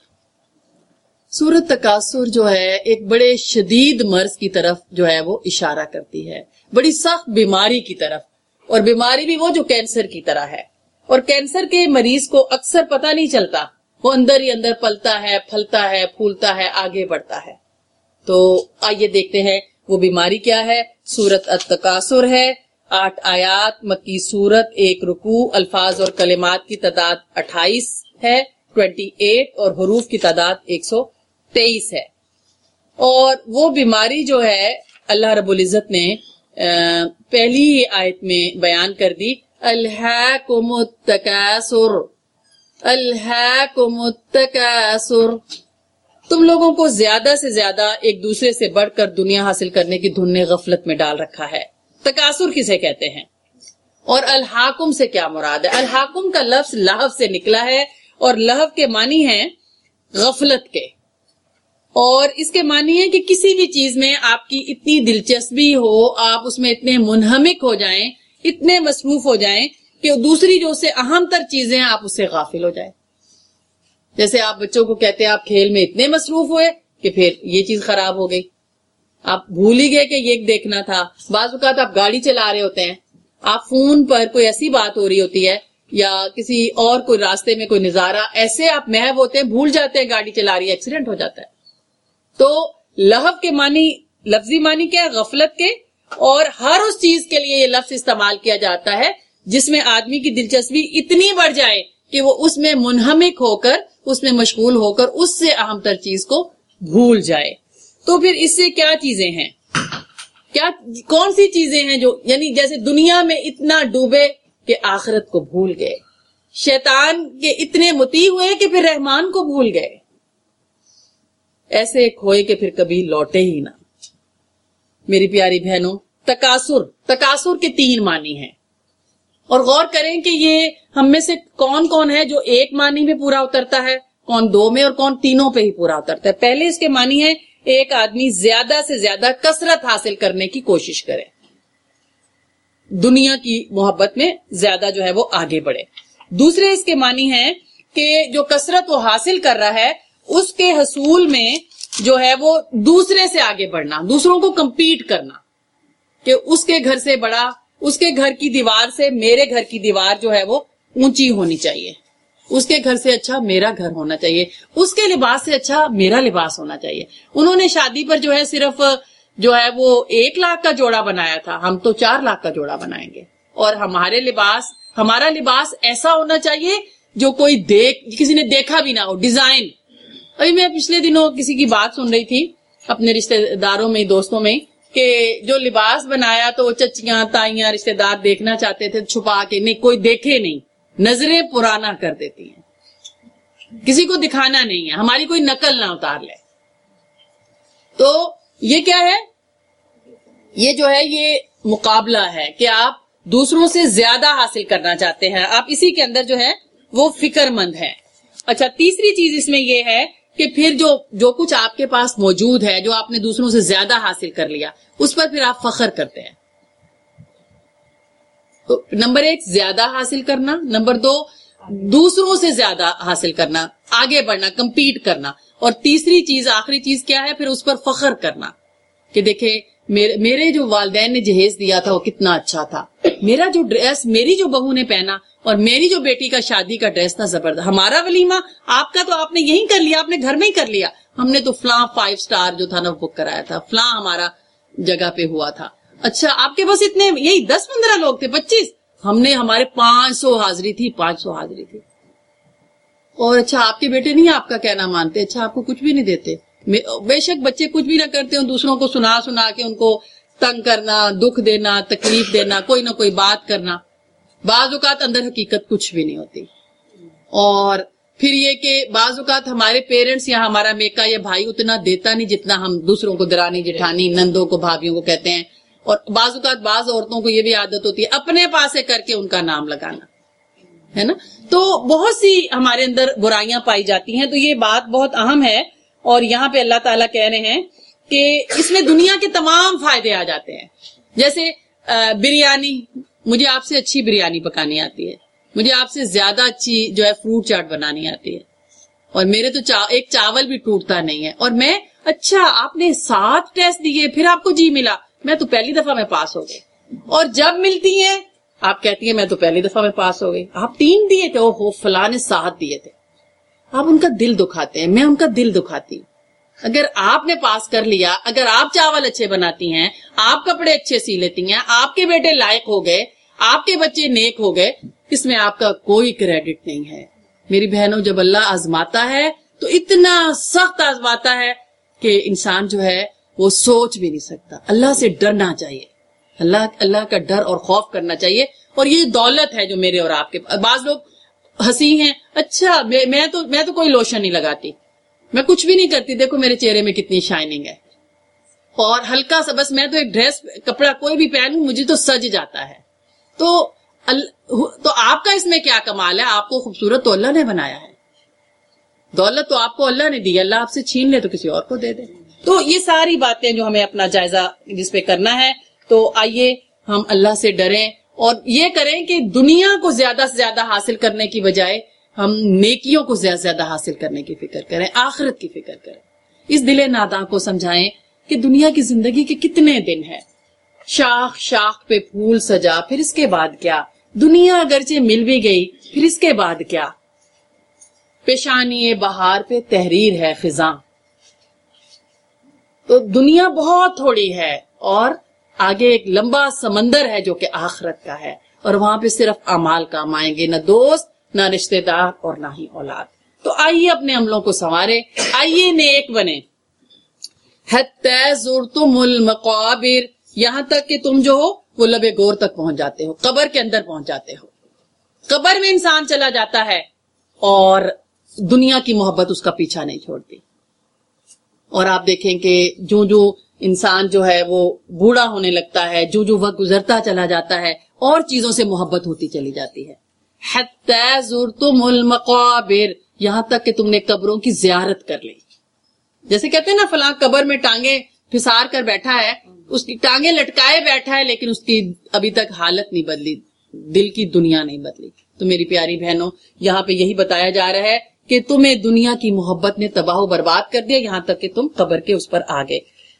سورۃ تکاثر جو ہے ایک بڑے شدید مرض کی طرف جو ہے وہ اشارہ کرتی ہے، بڑی سخت بیماری کی طرف، اور بیماری بھی وہ جو کینسر کی طرح ہے، اور کینسر کے مریض کو اکثر پتہ نہیں چلتا، وہ اندر ہی اندر پلتا ہے، پھلتا ہے، پھولتا ہے، آگے بڑھتا ہے۔ تو آئیے دیکھتے ہیں وہ بیماری کیا ہے۔ سورۃ التکاثر ہے، آٹھ آیات، مکی سورت، ایک رکوع، الفاظ اور کلمات کی تعداد اٹھائیس ہے، اٹھائیس، اور حروف کی تعداد ایک سو تیئیس ہے۔ اور وہ بیماری جو ہے اللہ رب العزت نے پہلی ہی آیت میں بیان کر دی، الہاکم التکاثر، الہاکم التکاثر، تم لوگوں کو زیادہ سے زیادہ ایک دوسرے سے بڑھ کر دنیا حاصل کرنے کی دھن نے غفلت میں ڈال رکھا ہے۔ تکاثر کسے کہتے ہیں اور الحاکم سے کیا مراد ہے؟ الحاکم کا لفظ لہو سے نکلا ہے، اور لہو کے معنی ہیں غفلت کے، اور اس کے معنی ہے کہ کسی بھی چیز میں آپ کی اتنی دلچسپی ہو، آپ اس میں اتنے منہمک ہو جائیں، اتنے مصروف ہو جائیں کہ دوسری جو اس سے اہم تر چیزیں ہیں آپ اس سے غافل ہو جائیں۔ جیسے آپ بچوں کو کہتے ہیں آپ کھیل میں اتنے مصروف ہوئے کہ پھر یہ چیز خراب ہو گئی، آپ بھول ہی گئے کہ یہ دیکھنا تھا۔ بعض اوقات آپ گاڑی چلا رہے ہوتے ہیں، آپ فون پر کوئی ایسی بات ہو رہی ہوتی ہے یا کسی اور کوئی راستے میں کوئی نظارہ، ایسے آپ محو ہوتے ہیں، بھول جاتے ہیں گاڑی چلا رہی ہے، ایکسیڈنٹ ہو جاتا ہے۔ تو لہو کے معنی، لفظی معنی کیا ہے؟ غفلت کے، اور ہر اس چیز کے لیے یہ لفظ استعمال کیا جاتا ہے جس میں آدمی کی دلچسپی اتنی بڑھ جائے کہ وہ اس میں منہمک ہو کر، اس میں مشغول ہو کر اس سے اہم تر چیز کو بھول جائے۔ تو پھر اس سے کیا چیزیں ہیں، کیا کون سی چیزیں ہیں جو، یعنی جیسے دنیا میں اتنا ڈوبے کہ آخرت کو بھول گئے، شیطان کے اتنے مطیع ہوئے کہ پھر رحمان کو بھول گئے، ایسے کھوئے کہ پھر کبھی لوٹے ہی نہ۔ میری پیاری بہنوں، تکاثر، تکاثر کے تین معنی ہیں، اور غور کریں کہ یہ ہم میں سے کون کون ہے جو ایک معنی میں پورا اترتا ہے، کون دو میں، اور کون تینوں پہ ہی پورا اترتا ہے۔ پہلے اس کے معنی ہے ایک آدمی زیادہ سے زیادہ کثرت حاصل کرنے کی کوشش کرے، دنیا کی محبت میں زیادہ جو ہے وہ آگے بڑھے۔ دوسرے اس کے معنی ہے کہ جو کثرت وہ حاصل کر رہا ہے اس کے حصول میں جو ہے وہ دوسرے سے آگے بڑھنا، دوسروں کو کمپیٹ کرنا، کہ اس کے گھر سے بڑا، اس کے گھر کی دیوار سے میرے گھر کی دیوار جو ہے وہ اونچی ہونی چاہیے، اس کے گھر سے اچھا میرا گھر ہونا چاہیے، اس کے لباس سے اچھا میرا لباس ہونا چاہیے۔ انہوں نے شادی پر جو ہے صرف جو ہے وہ ایک لاکھ کا جوڑا بنایا تھا، ہم تو چار لاکھ کا جوڑا بنائیں گے، اور ہمارے لباس، ہمارا لباس ایسا ہونا چاہیے جو کوئی دیکھ، کسی نے دیکھا بھی نہ ہو، ڈیزائن۔ ابھی میں پچھلے دنوں کسی کی بات سن رہی تھی اپنے رشتہ داروں میں، دوستوں میں، کہ جو لباس بنایا تو چچیاں تائیاں رشتہ دار دیکھنا چاہتے تھے چھپا کے، نہیں کوئی دیکھے نہیں، نظریں پرانا کر دیتی ہیں، کسی کو دکھانا نہیں ہے، ہماری کوئی نقل نہ اتار لے۔ تو یہ کیا ہے؟ یہ جو ہے یہ مقابلہ ہے کہ آپ دوسروں سے زیادہ حاصل کرنا چاہتے ہیں، آپ اسی کے اندر جو ہے وہ فکر مند ہیں۔ اچھا، تیسری چیز اس میں یہ ہے کہ پھر جو جو کچھ آپ کے پاس موجود ہے، جو آپ نے دوسروں سے زیادہ حاصل کر لیا، اس پر پھر آپ فخر کرتے ہیں۔ تو نمبر ایک زیادہ حاصل کرنا، نمبر دو دوسروں سے زیادہ حاصل کرنا، آگے بڑھنا، کمپیٹ کرنا، اور تیسری چیز، آخری چیز کیا ہے؟ پھر اس پر فخر کرنا کہ دیکھیں میرے جو والدین نے جہیز دیا تھا وہ کتنا اچھا تھا، میرا جو ڈریس میری جو بہو نے پہنا اور میری جو بیٹی کا شادی کا ڈریس تھا زبردست، ہمارا ولیمہ، آپ کا تو آپ نے یہی کر لیا، آپ نے گھر میں ہی کر لیا، ہم نے تو فلاں فائیو سٹار جو تھا نا بک کرایا تھا، فلاں ہمارا جگہ پہ ہوا تھا۔ اچھا، آپ کے بس اتنے یہی دس پندرہ لوگ تھے، پچیس، ہم نے ہمارے پانچ سو حاضری تھی، پانچ سو حاضری تھی۔ اور اچھا آپ کے بیٹے نہیں آپ کا کہنا مانتے، اچھا آپ کو کچھ بھی نہیں دیتے۔ بے شک بچے کچھ بھی نہ کرتے ہوں، دوسروں کو سنا سنا کے ان کو तंग करना, दुख देना, तकलीफ देना, कोई ना कोई बात करना। बाज औकात अंदर हकीकत कुछ भी नहीं होती। और फिर ये कि बाज औकात हमारे पेरेंट्स या हमारा मेका या भाई उतना देता नहीं जितना हम दूसरों को, दरानी जेठानी, नंदों को, भाभियों को कहते हैं। और बाज औकात बाज औरतों को ये भी आदत होती है अपने पास से करके उनका नाम लगाना, है ना। तो बहुत सी हमारे अंदर बुराइयां पाई जाती हैं। तो ये बात बहुत अहम है। और यहाँ पे अल्लाह ताला कह रहे हैं कि इसमें दुनिया के तमाम फायदे आ जाते हैं। जैसे बिरयानी, मुझे आपसे अच्छी बिरयानी पकानी आती है, मुझे आपसे ज्यादा अच्छी जो है फ्रूट चाट बनानी आती है, और मेरे तो चा, एक चावल भी टूटता नहीं है। और मैं, अच्छा आपने सात टेस्ट दिए फिर आपको जी मिला, मैं तो पहली दफा में पास हो गई। और जब मिलती है आप कहती है मैं तो पहली दफा में पास हो गई, आप तीन दिए थे, ओहो फलां ने सात दिए थे। आप उनका दिल दुखाते हैं, मैं उनका दिल दुखाती हूँ। अगर आपने पास कर लिया, अगर आप चावल अच्छे बनाती हैं, आप कपड़े अच्छे सी लेती हैं, आपके बेटे लायक हो गए, आपके बच्चे नेक हो गए, इसमें आपका कोई क्रेडिट नहीं है। मेरी बहनों, जब अल्लाह आजमाता है तो इतना सख्त आजमाता है कि इंसान जो है वो सोच भी नहीं सकता। अल्लाह से डरना चाहिए, अल्लाह अल्लाह का डर और खौफ करना चाहिए। और ये दौलत है जो मेरे और आपके, बाज लोग हंसी हैं, अच्छा मैं, मैं तो मैं तो कोई लोशन नहीं लगाती, मैं कुछ भी नहीं करती, देखो मेरे चेहरे में कितनी शाइनिंग है, और हल्का सा बस मैं तो एक ड्रेस कपड़ा कोई भी पहनूं मुझे तो सज जाता है। तो तो आपका इसमें क्या कमाल है? आपको खूबसूरत तो अल्लाह ने बनाया है, दौलत तो आपको अल्लाह ने दी, अल्लाह आपसे छीन ले तो किसी और को दे दे। तो ये सारी बातें जो हमें अपना जायजा जिसपे करना है, तो आइए हम अल्लाह से डरें और ये करें कि दुनिया को ज्यादा से ज्यादा हासिल करने की बजाय हम नेकियों को ज्यादा से ज्यादा हासिल करने की फिक्र करें, आखिरत की फिक्र करें। इस दिले नादा को समझाएं कि दुनिया की जिंदगी के कितने दिन है, शाख शाख पे फूल सजा, फिर इसके बाद क्या? दुनिया अगरचे मिल भी गई, फिर इसके बाद क्या? पेशानी बहार पे तहरीर है खिजा। तो दुनिया बहुत थोड़ी है और आगे एक लंबा समंदर है जो कि आखिरत का है, और वहां पे सिर्फ अमाल काम आएंगे, न दोस्त, न रिश्तेदार और ना ही औलाद। तो आइए अपने अमलों को संवारे, आइए नेक बने। हत्ता ज़ुरतुमुल मक़ाबिर, यहां तक कि तुम जो हो वो लबे गोर तक पहुंच जाते हो, कब्र के अंदर पहुंच जाते हो। कब्र में इंसान चला जाता है और दुनिया की मोहब्बत उसका पीछा नहीं छोड़ती। और आप देखें कि जो जो इंसान जो है वो बूढ़ा होने लगता है, जो जो वक्त गुजरता चला जाता है और चीजों से मोहब्बत होती चली जाती है। हत्ता ज़ुरतुमुल मक़ाबिर, यहां तक कि तुमने कब्रों की जियारत कर ली। जैसे कहते हैं ना, फलां कब्र में टांगे फिसार कर बैठा है, उसकी टांगे लटकाए बैठा है, लेकिन उसकी अभी तक हालत नहीं बदली, दिल की दुनिया नहीं बदली। तो मेरी प्यारी बहनों, यहाँ पे यही बताया जा रहा है कि तुम्हें दुनिया की मोहब्बत ने तबाह बर्बाद कर दिया, यहां तक कि तुम कब्र के उस पर आ गए।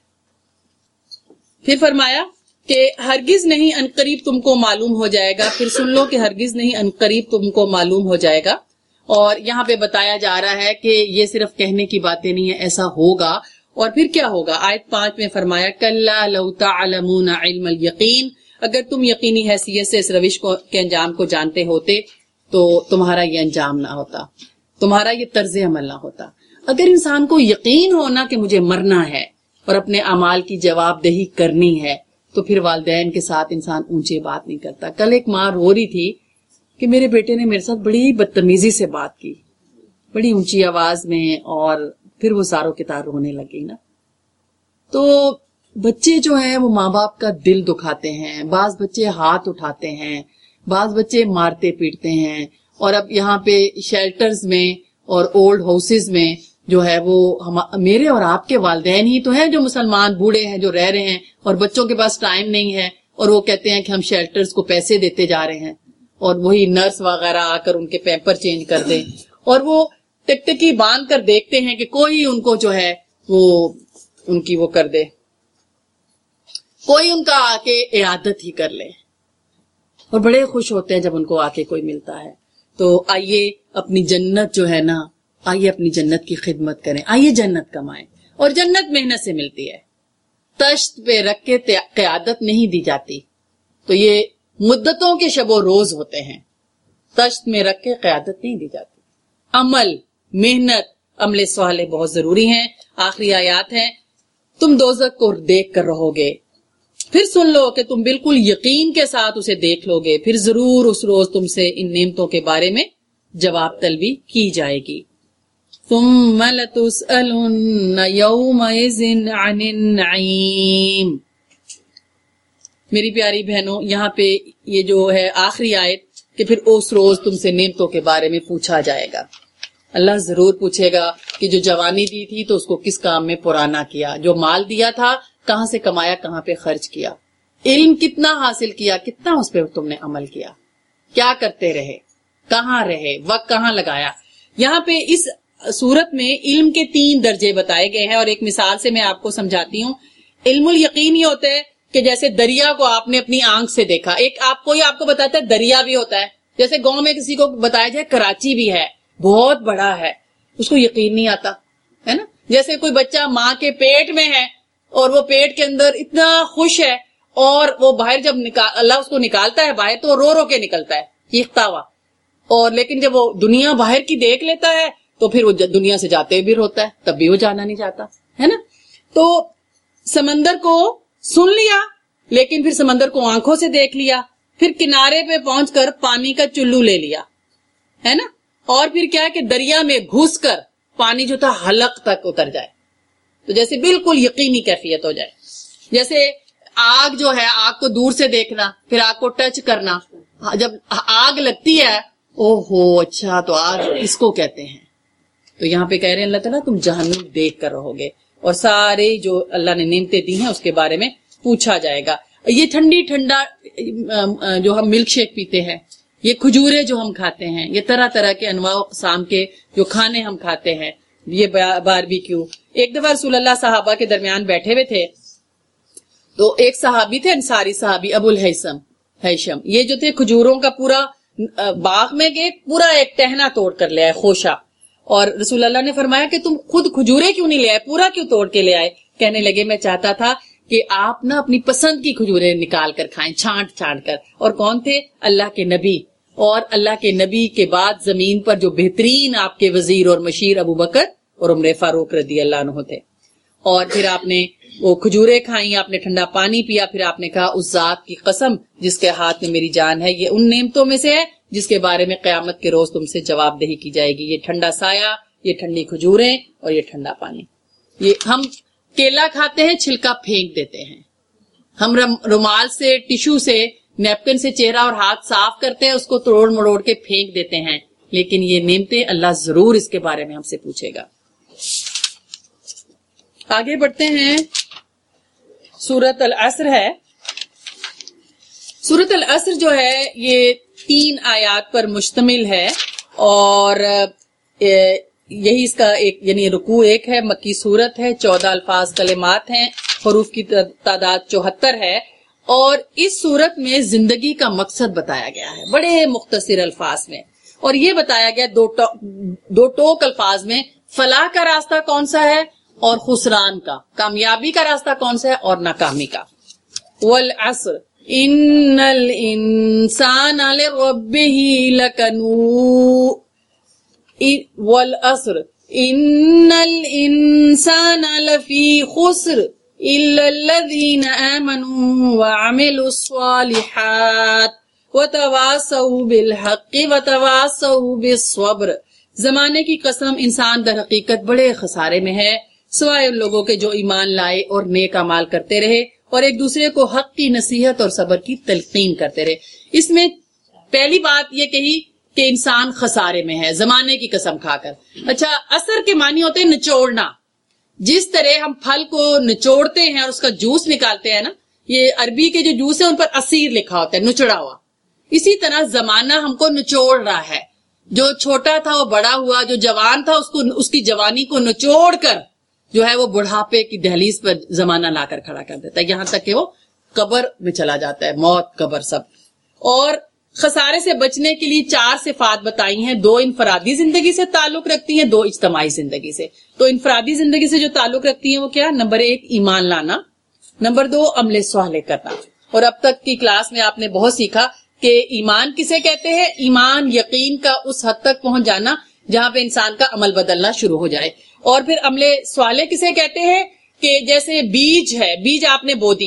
फिर फरमाया कि हरगिज नहीं अनकरीब तुमको मालूम हो जाएगा। फिर सुन लो कि हरगिज नहीं अनकरीब तुमको मालूम हो जाएगा। और यहाँ पे बताया जा रहा है कि ये सिर्फ कहने की बातें नहीं है, ऐसा होगा। और फिर क्या होगा? आयत पांच में फरमाया कल्ला लौ तअलमूना इल्मल यकीन, अगर तुम यकीनी हैसियत से इस रविश को के अंजाम को जानते होते तो तुम्हारा ये अंजाम ना होता, तुम्हारा ये तर्ज अमल ना होता। अगर इंसान को यकीन होना कि मुझे मरना है और अपने अमाल की जवाबदेही करनी है, तो फिर वालिदैन के साथ इंसान ऊंची बात नहीं करता। कल एक माँ रो रही थी कि मेरे बेटे ने मेरे साथ बड़ी बदतमीजी से बात की, बड़ी ऊंची आवाज में, और फिर वो सारों के तार रोने लगी ना। तो बच्चे जो हैं वो माँ बाप का दिल दुखाते हैं, बाज बच्चे हाथ उठाते हैं, बाज बच्चे मारते पीटते हैं। और अब यहाँ पे शेल्टर्स में और ओल्ड हाउसेज में जो है वो हम मेरे और आपके वालिदैन ही तो हैं जो मुसलमान बूढ़े हैं जो रह रहे हैं, और बच्चों के पास टाइम नहीं है, और वो कहते हैं कि हम शेल्टर्स को पैसे देते जा रहे हैं, और वही नर्स वगैरह आकर उनके पैम्पर चेंज कर दे, और वो टिकटिकी बांध कर देखते हैं कि कोई उनको जो है वो उनकी वो कर दे, कोई उनका आके इयादत ही कर ले, और बड़े खुश होते हैं जब उनको आके कोई मिलता है। तो आइए अपनी जन्नत जो है ना, आइए अपनी जन्नत की खिदमत करें, आइए जन्नत कमाएं। और जन्नत मेहनत से मिलती है, तश्त पे रख के क़यादत नहीं दी जाती। तो ये मुद्दतों के शबो रोज होते हैं, तश्त में रख के क़यादत नहीं दी जाती। अमल, मेहनत, अमले स्वाले बहुत जरूरी हैं। आखिरी आयात है, तुम दोज़ख को देख कर रहोगे, پھر سن لو کہ تم بالکل یقین کے ساتھ اسے دیکھ لو گے، پھر ضرور اس روز تم سے ان نعمتوں کے بارے میں جواب طلبی کی جائے گی. ثم لتسألن يومئذ عن النعیم. میری پیاری بہنوں، یہاں پہ یہ جو ہے آخری آیت کہ پھر اس روز تم سے نعمتوں کے بارے میں پوچھا جائے گا. اللہ ضرور پوچھے گا کہ جو جوانی دی تھی تو اس کو کس کام میں پرانا کیا، جو مال دیا تھا کہاں سے کمایا، کہاں پہ خرچ کیا، علم کتنا حاصل کیا، کتنا اس پہ تم نے عمل کیا، کیا کرتے رہے، کہاں رہے، وقت کہاں لگایا. یہاں پہ اس صورت میں علم کے تین درجے بتائے گئے ہیں، اور ایک مثال سے میں آپ کو سمجھاتی ہوں. علم الیقین یہ ہوتا ہے کہ جیسے دریا کو آپ نے اپنی آنکھ سے دیکھا، ایک آپ کو آپ کو بتاتا ہے دریا بھی ہوتا ہے. جیسے گاؤں میں کسی کو بتایا جائے کراچی بھی ہے، بہت بڑا ہے، اس کو یقین نہیں آتا ہے نا. جیسے کوئی بچہ ماں کے پیٹ میں ہے اور وہ پیٹ کے اندر اتنا خوش ہے، اور وہ باہر جب نکال اللہ اس کو نکالتا ہے باہر تو رو رو کے نکلتا ہے چیختا ہوا، اور لیکن جب وہ دنیا باہر کی دیکھ لیتا ہے تو پھر وہ دنیا سے جاتے بھی روتا ہے، تب بھی وہ جانا نہیں چاہتا ہے نا. تو سمندر کو سن لیا، لیکن پھر سمندر کو آنکھوں سے دیکھ لیا، پھر کنارے پہ پہنچ کر پانی کا چلو لے لیا ہے نا، اور پھر کیا کہ دریا میں گھس کر پانی جو تھا حلق تک اتر جائے، تو جیسے بالکل یقینی کیفیت ہو جائے. جیسے آگ جو ہے، آگ کو دور سے دیکھنا، پھر آگ کو ٹچ کرنا، جب آگ لگتی ہے او ہو اچھا تو آگ اس کو کہتے ہیں. تو یہاں پہ کہہ رہے ہیں اللہ تعالیٰ تم جہنم دیکھ کر رہو گے، اور سارے جو اللہ نے نعمتیں دی ہیں اس کے بارے میں پوچھا جائے گا. یہ ٹھنڈی ٹھنڈا جو ہم ملک شیک پیتے ہیں، یہ کھجورے جو ہم کھاتے ہیں، یہ طرح طرح کے انواع و اقسام کے جو کھانے ہم کھاتے ہیں، یہ باربیکیو. ایک دفعہ رسول اللہ صحابہ کے درمیان بیٹھے ہوئے تھے، تو ایک صحابی تھے انصاری صحابی ابو الہیثم ہیشم، یہ جو تھے کھجوروں کا پورا باغ میں گئے، پورا ایک ٹہنا توڑ کر لے آئے خوشا، اور رسول اللہ نے فرمایا کہ تم خود کھجورے کیوں نہیں لے آئے، پورا کیوں توڑ کے لے آئے. کہنے لگے میں چاہتا تھا کہ آپ نا اپنی پسند کی کھجورے نکال کر کھائیں، چھانٹ چھانٹ کر. اور کون تھے؟ اللہ کے نبی، اور اللہ کے نبی کے بعد زمین پر جو بہترین آپ کے وزیر اور مشیر ابو بکر اور عمر فاروق رضی اللہ عنہ تھے. اور پھر آپ نے وہ کھجورے کھائیں، آپ نے ٹھنڈا پانی پیا، پھر آپ نے کہا اس ذات کی قسم جس کے ہاتھ میں میری جان ہے، یہ ان نعمتوں میں سے ہے جس کے بارے میں قیامت کے روز تم سے جواب دہی کی جائے گی. یہ ٹھنڈا سایہ، یہ ٹھنڈی کھجوریں اور یہ ٹھنڈا پانی. یہ ہم کیلا کھاتے ہیں، چھلکا پھینک دیتے ہیں، ہم رومال سے، ٹیشو سے، نیپکن سے چہرہ اور ہاتھ صاف کرتے ہیں، اس کو توڑ مڑوڑ کے پھینک دیتے ہیں، لیکن یہ نعمتیں اللہ ضرور اس کے بارے میں ہم سے پوچھے گا. آگے بڑھتے ہیں. سورۃ العصر ہے. سورۃ العصر جو ہے یہ تین آیات پر مشتمل ہے، اور یہی اس کا ایک یعنی رکوع ایک ہے، مکی سورت ہے، چودہ الفاظ کلمات ہیں، حروف کی تعداد چوہتر ہے. اور اس سورت میں زندگی کا مقصد بتایا گیا ہے بڑے مختصر الفاظ میں، اور یہ بتایا گیا دو ٹو دو ٹوک الفاظ میں فلاح کا راستہ کون سا ہے اور خسران کا، کامیابی کا راستہ کون سا ہے اور ناکامی کا. والعصر ان الانسان لربه لکنود، والعصر ان الانسان لفی خسر الا الذین آمنوا وعملوا الصالحات وتواصوا بالحق وتواصوا بالصبر. زمانے کی قسم انسان در حقیقت بڑے خسارے میں ہے، سوائے ان لوگوں کے جو ایمان لائے اور نیک اعمال کرتے رہے اور ایک دوسرے کو حق کی نصیحت اور صبر کی تلقین کرتے رہے. اس میں پہلی بات یہ کہی کہ انسان خسارے میں ہے زمانے کی قسم کھا کر. اچھا، اثر کے معنی ہوتے ہیں نچوڑنا. جس طرح ہم پھل کو نچوڑتے ہیں اور اس کا جوس نکالتے ہیں نا، یہ عربی کے جو جوس ہے ان پر اثیر لکھا ہوتا ہے، نچڑا ہوا. اسی طرح زمانہ ہم کو نچوڑ رہا ہے، جو چھوٹا تھا وہ بڑا ہوا، جو جوان تھا اس کو اس کی جوانی کو نچوڑ کر جو ہے وہ بڑھاپے کی دہلیز پر زمانہ لا کر کھڑا کر دیتا ہے، یہاں تک کہ وہ قبر میں چلا جاتا ہے، موت قبر سب. اور خسارے سے بچنے کے لیے چار صفات بتائی ہیں، دو انفرادی زندگی سے تعلق رکھتی ہیں، دو اجتماعی زندگی سے. تو انفرادی زندگی سے جو تعلق رکھتی ہیں وہ کیا؟ نمبر ایک ایمان لانا، نمبر دو عمل صالح کرنا. اور اب تک کی کلاس میں آپ نے بہت سیکھا کہ ایمان کسے کہتے ہیں. ایمان یقین کا اس حد تک پہنچ جانا جہاں پہ انسان کا عمل بدلنا شروع ہو جائے. اور پھر عمل صالح کسے کہتے ہیں کہ جیسے بیج ہے، بیج آپ نے بو دیا،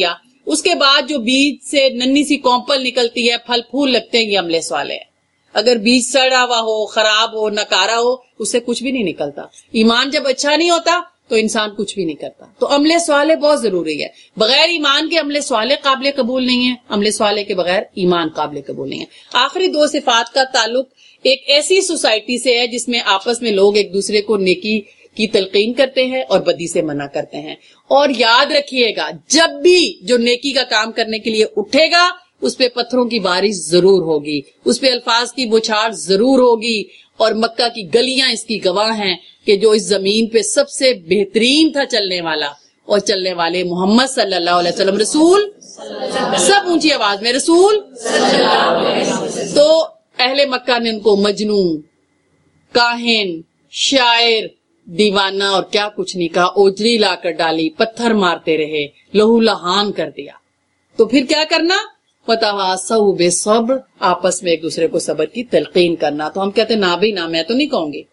اس کے بعد جو بیج سے ننھی سی کونپل نکلتی ہے، پھل پھول لگتے ہیں، یہ عملے سوالے ہے۔ اگر بیج سڑا ہوا ہو، خراب ہو، نکارا ہو، اس سے کچھ بھی نہیں نکلتا۔ ایمان جب اچھا نہیں ہوتا تو انسان کچھ بھی نہیں کرتا۔ تو عملے سوالے بہت ضروری ہے۔ بغیر ایمان کے عملے سوالے قابل قبول نہیں ہیں، عملے سوالے کے بغیر ایمان قابل قبول نہیں ہے۔ آخری دو صفات کا تعلق ایک ایسی سوسائٹی سے ہے جس میں آپس میں لوگ ایک دوسرے کو نیکی کی تلقین کرتے ہیں اور بدی سے منع کرتے ہیں۔ اور یاد رکھیے گا، جب بھی جو نیکی کا کام کرنے کے لیے اٹھے گا اس پہ پتھروں کی بارش ضرور ہوگی، اس پہ الفاظ کی بوچھار ضرور ہوگی، اور مکہ کی گلیاں اس کی گواہ ہیں کہ جو اس زمین پہ سب سے بہترین تھا چلنے والا اور چلنے والے محمد صلی اللہ علیہ وسلم، رسول، سب اونچی آواز میں رسول۔ تو اہل مکہ نے ان کو مجنون، کاہن، شاعر، دیوانہ اور کیا کچھ نہیں کہا، اوجری لا کر ڈالی، پتھر مارتے رہے، لہو لہان کر دیا۔ تو پھر کیا کرنا؟ وتواصوا بالصبر، آپس میں ایک دوسرے کو صبر کی تلقین کرنا۔ تو ہم کہتے ہیں نا بھائی نا، میں تو نہیں کہوں گی،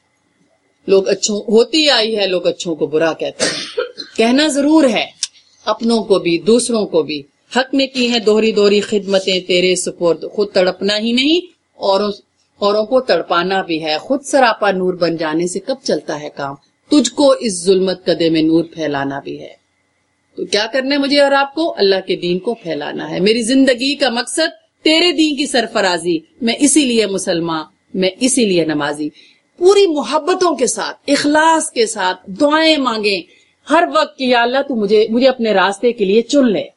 لوگ اچھوں ہوتی آئی ہے، لوگ اچھوں کو برا کہتے ہیں۔ کہنا ضرور ہے، اپنوں کو بھی دوسروں کو بھی۔ حق میں کی ہیں دوہری دوہری خدمتیں تیرے سپرد، خود تڑپنا ہی نہیں اوروں اوروں کو تڑپانا بھی ہے۔ خود سراپا نور بن جانے سے کب چلتا ہے کام، تجھ کو اس ظلمت کدے میں نور پھیلانا بھی ہے۔ تو کیا کرنا ہے مجھے اور آپ کو؟ اللہ کے دین کو پھیلانا ہے۔ میری زندگی کا مقصد تیرے دین کی سرفرازی، میں اسی لیے مسلمان، میں اسی لیے نمازی۔ پوری محبتوں کے ساتھ، اخلاص کے ساتھ دعائیں مانگیں ہر وقت کہ یا اللہ تو مجھے مجھے اپنے راستے کے لیے چن لے۔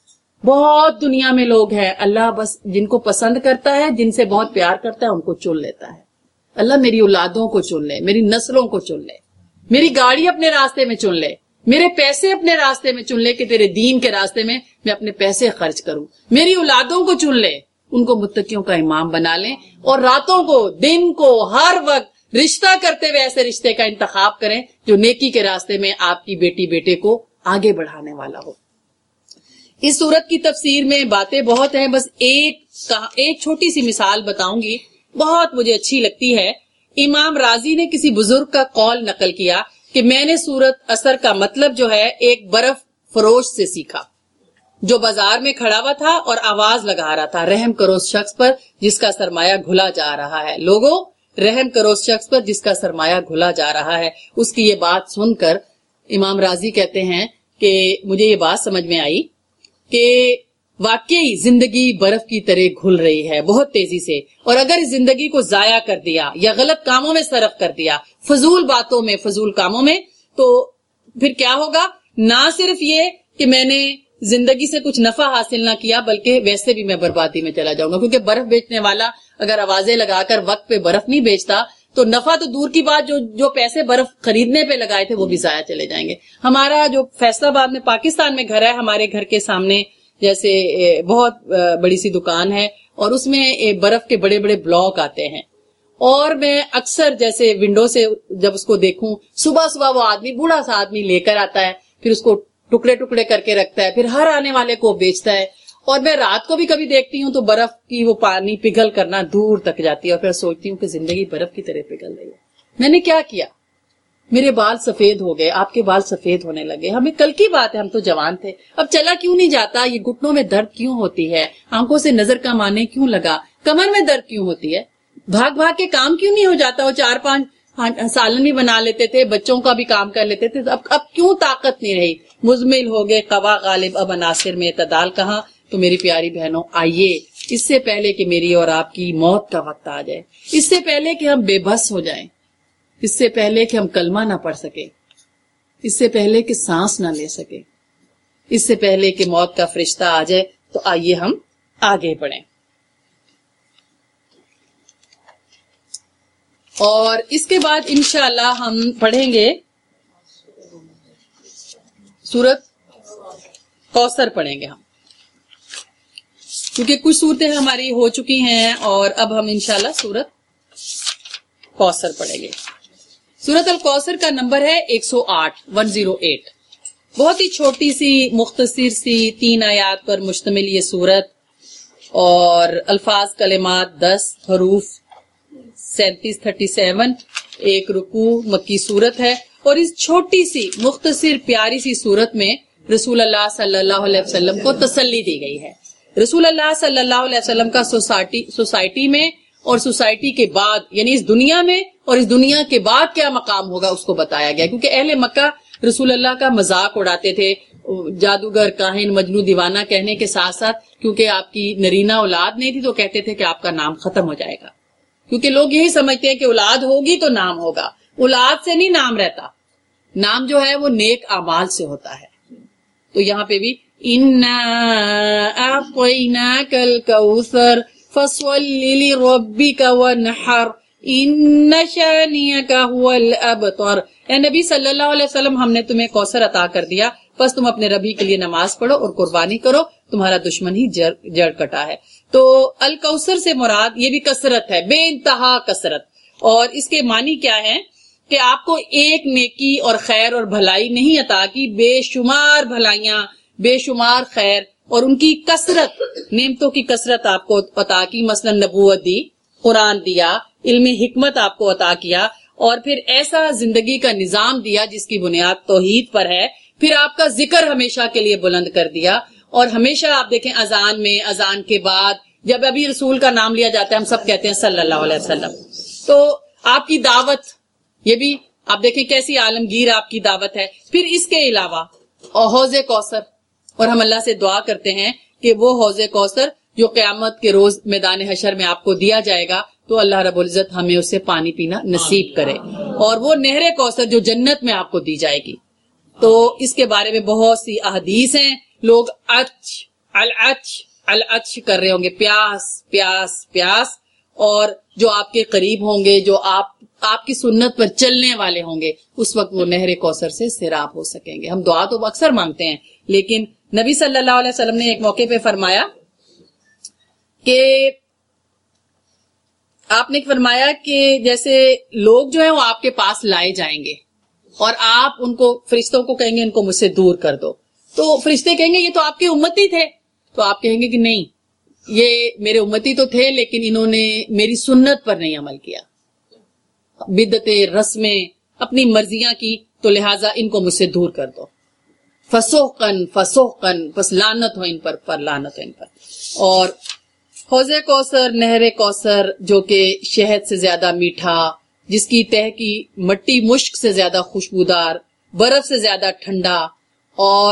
بہت دنیا میں لوگ ہیں، اللہ بس جن کو پسند کرتا ہے، جن سے بہت پیار کرتا ہے، ان کو چن لیتا ہے۔ اللہ میری اولادوں کو چن لے، میری نسلوں کو چن لے، میری گاڑی اپنے راستے میں چن لے، میرے پیسے اپنے راستے میں چن لے کہ تیرے دین کے راستے میں میں اپنے پیسے خرچ کروں، میری اولادوں کو چن لے، ان کو متقیوں کا امام بنا لیں، اور راتوں کو، دن کو، ہر وقت رشتہ کرتے ہوئے ایسے رشتے کا انتخاب کریں جو نیکی کے راستے میں آپ کی بیٹی بیٹے کو آگے بڑھانے والا ہو۔ اس صورت کی تفسیر میں باتیں بہت ہیں، بس ایک ایک چھوٹی سی مثال بتاؤں گی، بہت مجھے اچھی لگتی ہے۔ امام راضی نے کسی بزرگ کا قول نقل کیا کہ میں نے سورت اثر کا مطلب جو ہے ایک برف فروش سے سیکھا جو بازار میں کھڑا ہوا تھا اور آواز لگا رہا تھا، رحم کرو اس شخص پر جس کا سرمایہ گھلا جا رہا ہے، لوگوں رحم کرو اس شخص پر جس کا سرمایہ گھلا جا رہا ہے۔ اس کی یہ بات سن کر امام راضی کہتے ہیں کہ مجھے یہ بات سمجھ میں آئی کہ واقعی زندگی برف کی طرح گھل رہی ہے بہت تیزی سے، اور اگر اس زندگی کو ضائع کر دیا یا غلط کاموں میں صرف کر دیا، فضول باتوں میں، فضول کاموں میں، تو پھر کیا ہوگا؟ نہ صرف یہ کہ میں نے زندگی سے کچھ نفع حاصل نہ کیا، بلکہ ویسے بھی میں بربادی میں چلا جاؤں گا، کیونکہ برف بیچنے والا اگر آوازیں لگا کر وقت پہ برف نہیں بیچتا تو نفع تو دور کی بات، جو جو پیسے برف خریدنے پہ لگائے تھے وہ بھی ضائع چلے جائیں گے۔ ہمارا جو فیصل آباد میں پاکستان میں گھر ہے، ہمارے گھر کے سامنے جیسے بہت بڑی سی دکان ہے اور اس میں برف کے بڑے بڑے بلاک آتے ہیں، اور میں اکثر جیسے ونڈو سے جب اس کو دیکھوں، صبح صبح وہ آدمی، بوڑھا سا آدمی لے کر آتا ہے، پھر اس کو ٹکڑے ٹکڑے کر کے رکھتا ہے، پھر ہر آنے والے کو بیچتا ہے، اور میں رات کو بھی کبھی دیکھتی ہوں تو برف کی وہ پانی پگھل کرنا دور تک جاتی ہے، اور پھر سوچتی ہوں کہ زندگی برف کی طرح پگھل رہی ہے۔ میں نے کیا کیا؟ میرے بال سفید ہو گئے، آپ کے بال سفید ہونے لگے، ہمیں کل کی بات ہے، ہم تو جوان تھے، اب چلا کیوں نہیں جاتا، یہ گھٹنوں میں درد کیوں ہوتی ہے، آنکھوں سے نظر کم آنے کیوں لگا، کمر میں درد کیوں ہوتی ہے، بھاگ بھاگ کے کام کیوں نہیں ہو جاتا، وہ چار پانچ سالن بھی بنا لیتے تھے، بچوں کا بھی کام کر لیتے تھے، اب اب کیوں طاقت نہیں رہی، مزمل ہو گئے، قوا غالب، اب عناصر میں اعتدال کہاں۔ تو میری پیاری بہنوں، آئیے اس سے پہلے کہ میری اور آپ کی موت کا وقت آ جائے، اس سے پہلے کہ ہم بے بس ہو جائیں، اس سے پہلے کہ ہم کلمہ نہ پڑھ سکے، اس سے پہلے کہ سانس نہ لے سکے، اس سے پہلے کہ موت کا فرشتہ آ جائے، تو آئیے ہم آگے بڑھیں۔ اور اس کے بعد انشاءاللہ ہم پڑھیں گے سورت کوثر، پڑھیں گے ہم، کیونکہ کچھ صورتیں ہماری ہو چکی ہیں، اور اب ہم انشاءاللہ سورت کوثر پڑھیں گے۔ سورت الکوثر کا نمبر ہے ایک سو آٹھ، ون زیرو ایٹ۔ بہت ہی چھوٹی سی، مختصر سی، تین آیات پر مشتمل یہ سورت، اور الفاظ کلمات دس، حروف سینتیس تھرٹی سیون، ایک رکوع، مکی سورت ہے، اور اس چھوٹی سی مختصر پیاری سی سورت میں رسول اللہ صلی اللہ علیہ وسلم کو تسلی دی گئی ہے. رسول اللہ صلی اللہ علیہ وسلم کا سوسائٹی سوسائٹی میں اور سوسائٹی کے بعد یعنی اس دنیا میں اور اس دنیا کے بعد کیا مقام ہوگا اس کو بتایا گیا, کیونکہ اہل مکہ رسول اللہ کا مذاق اڑاتے تھے, جادوگر, کاہن, مجنو, دیوانہ کہنے کے ساتھ ساتھ کیونکہ آپ کی نرینہ اولاد نہیں تھی تو کہتے تھے کہ آپ کا نام ختم ہو جائے گا, کیونکہ لوگ یہی سمجھتے ہیں کہ اولاد ہوگی تو نام ہوگا. اولاد سے نہیں نام رہتا, نام جو ہے وہ نیک اعمال سے ہوتا ہے. تو یہاں پہ بھی اِنَّا أَعْطَيْنَاكَ الْكَوْثَرَ فَصَلِّ لِرَبِّكَ وَانْحَرْ إِنَّ شَانِئَكَ هُوَ الْأَبْتَرُ. اے نبی صلی اللہ علیہ وسلم, ہم نے تمہیں کوثر عطا کر دیا, بس تم اپنے ربی کے لیے نماز پڑھو اور قربانی کرو, تمہارا دشمن ہی جڑ, جڑ کٹا ہے. تو الکوثر سے مراد یہ بھی کثرت ہے, بے انتہا کثرت. اور اس کے معنی کیا ہے کہ آپ کو ایک نیکی اور خیر اور بھلائی نہیں عطا کی, بے شمار بھلائیاں, بے شمار خیر اور ان کی کثرت, نعمتوں کی کثرت آپ کو عطا کی. مثلا نبوت دی, قرآن دیا, علم حکمت آپ کو عطا کیا, اور پھر ایسا زندگی کا نظام دیا جس کی بنیاد توحید پر ہے. پھر آپ کا ذکر ہمیشہ کے لیے بلند کر دیا, اور ہمیشہ آپ دیکھیں اذان میں, اذان کے بعد جب ابھی رسول کا نام لیا جاتا ہے ہم سب کہتے ہیں صلی اللہ علیہ وسلم. تو آپ کی دعوت, یہ بھی آپ دیکھیں کیسی عالمگیر آپ کی دعوت ہے. پھر اس کے علاوہ حوض کوثر, اور ہم اللہ سے دعا کرتے ہیں کہ وہ حوض کوثر جو قیامت کے روز میدان حشر میں آپ کو دیا جائے گا تو اللہ رب العزت ہمیں اس سے پانی پینا نصیب کرے, اور وہ نہر کوثر جو جنت میں آپ کو دی جائے گی. تو اس کے بارے میں بہت سی احادیث ہیں. لوگ اچ الچ الچ کر رہے ہوں گے, پیاس پیاس پیاس, اور جو آپ کے قریب ہوں گے, جو آپ آپ کی سنت پر چلنے والے ہوں گے, اس وقت وہ نہر کوثر سے سیراب ہو سکیں گے. ہم دعا تو اکثر مانگتے ہیں, لیکن نبی صلی اللہ علیہ وسلم نے ایک موقع پہ فرمایا کہ آپ نے فرمایا کہ جیسے لوگ جو ہیں وہ آپ کے پاس لائے جائیں گے اور آپ ان کو, فرشتوں کو کہیں گے ان کو مجھ سے دور کر دو, تو فرشتے کہیں گے یہ تو آپ کے امتی تھے, تو آپ کہیں گے کہ نہیں, یہ میرے امتی تو تھے لیکن انہوں نے میری سنت پر نہیں عمل کیا, بدعتیں, رسمیں, اپنی مرضیاں کی, تو لہٰذا ان کو مجھ سے دور کر دو. فسوقن فسوقن, بس لعنت ہو ان پر, پر لعنت ہو ان پر. اور حوض کوثر, نہر کوثر جو کہ شہد سے زیادہ میٹھا, جس کی تہ کی مٹی مشک سے زیادہ خوشبودار, برف سے زیادہ ٹھنڈا, اور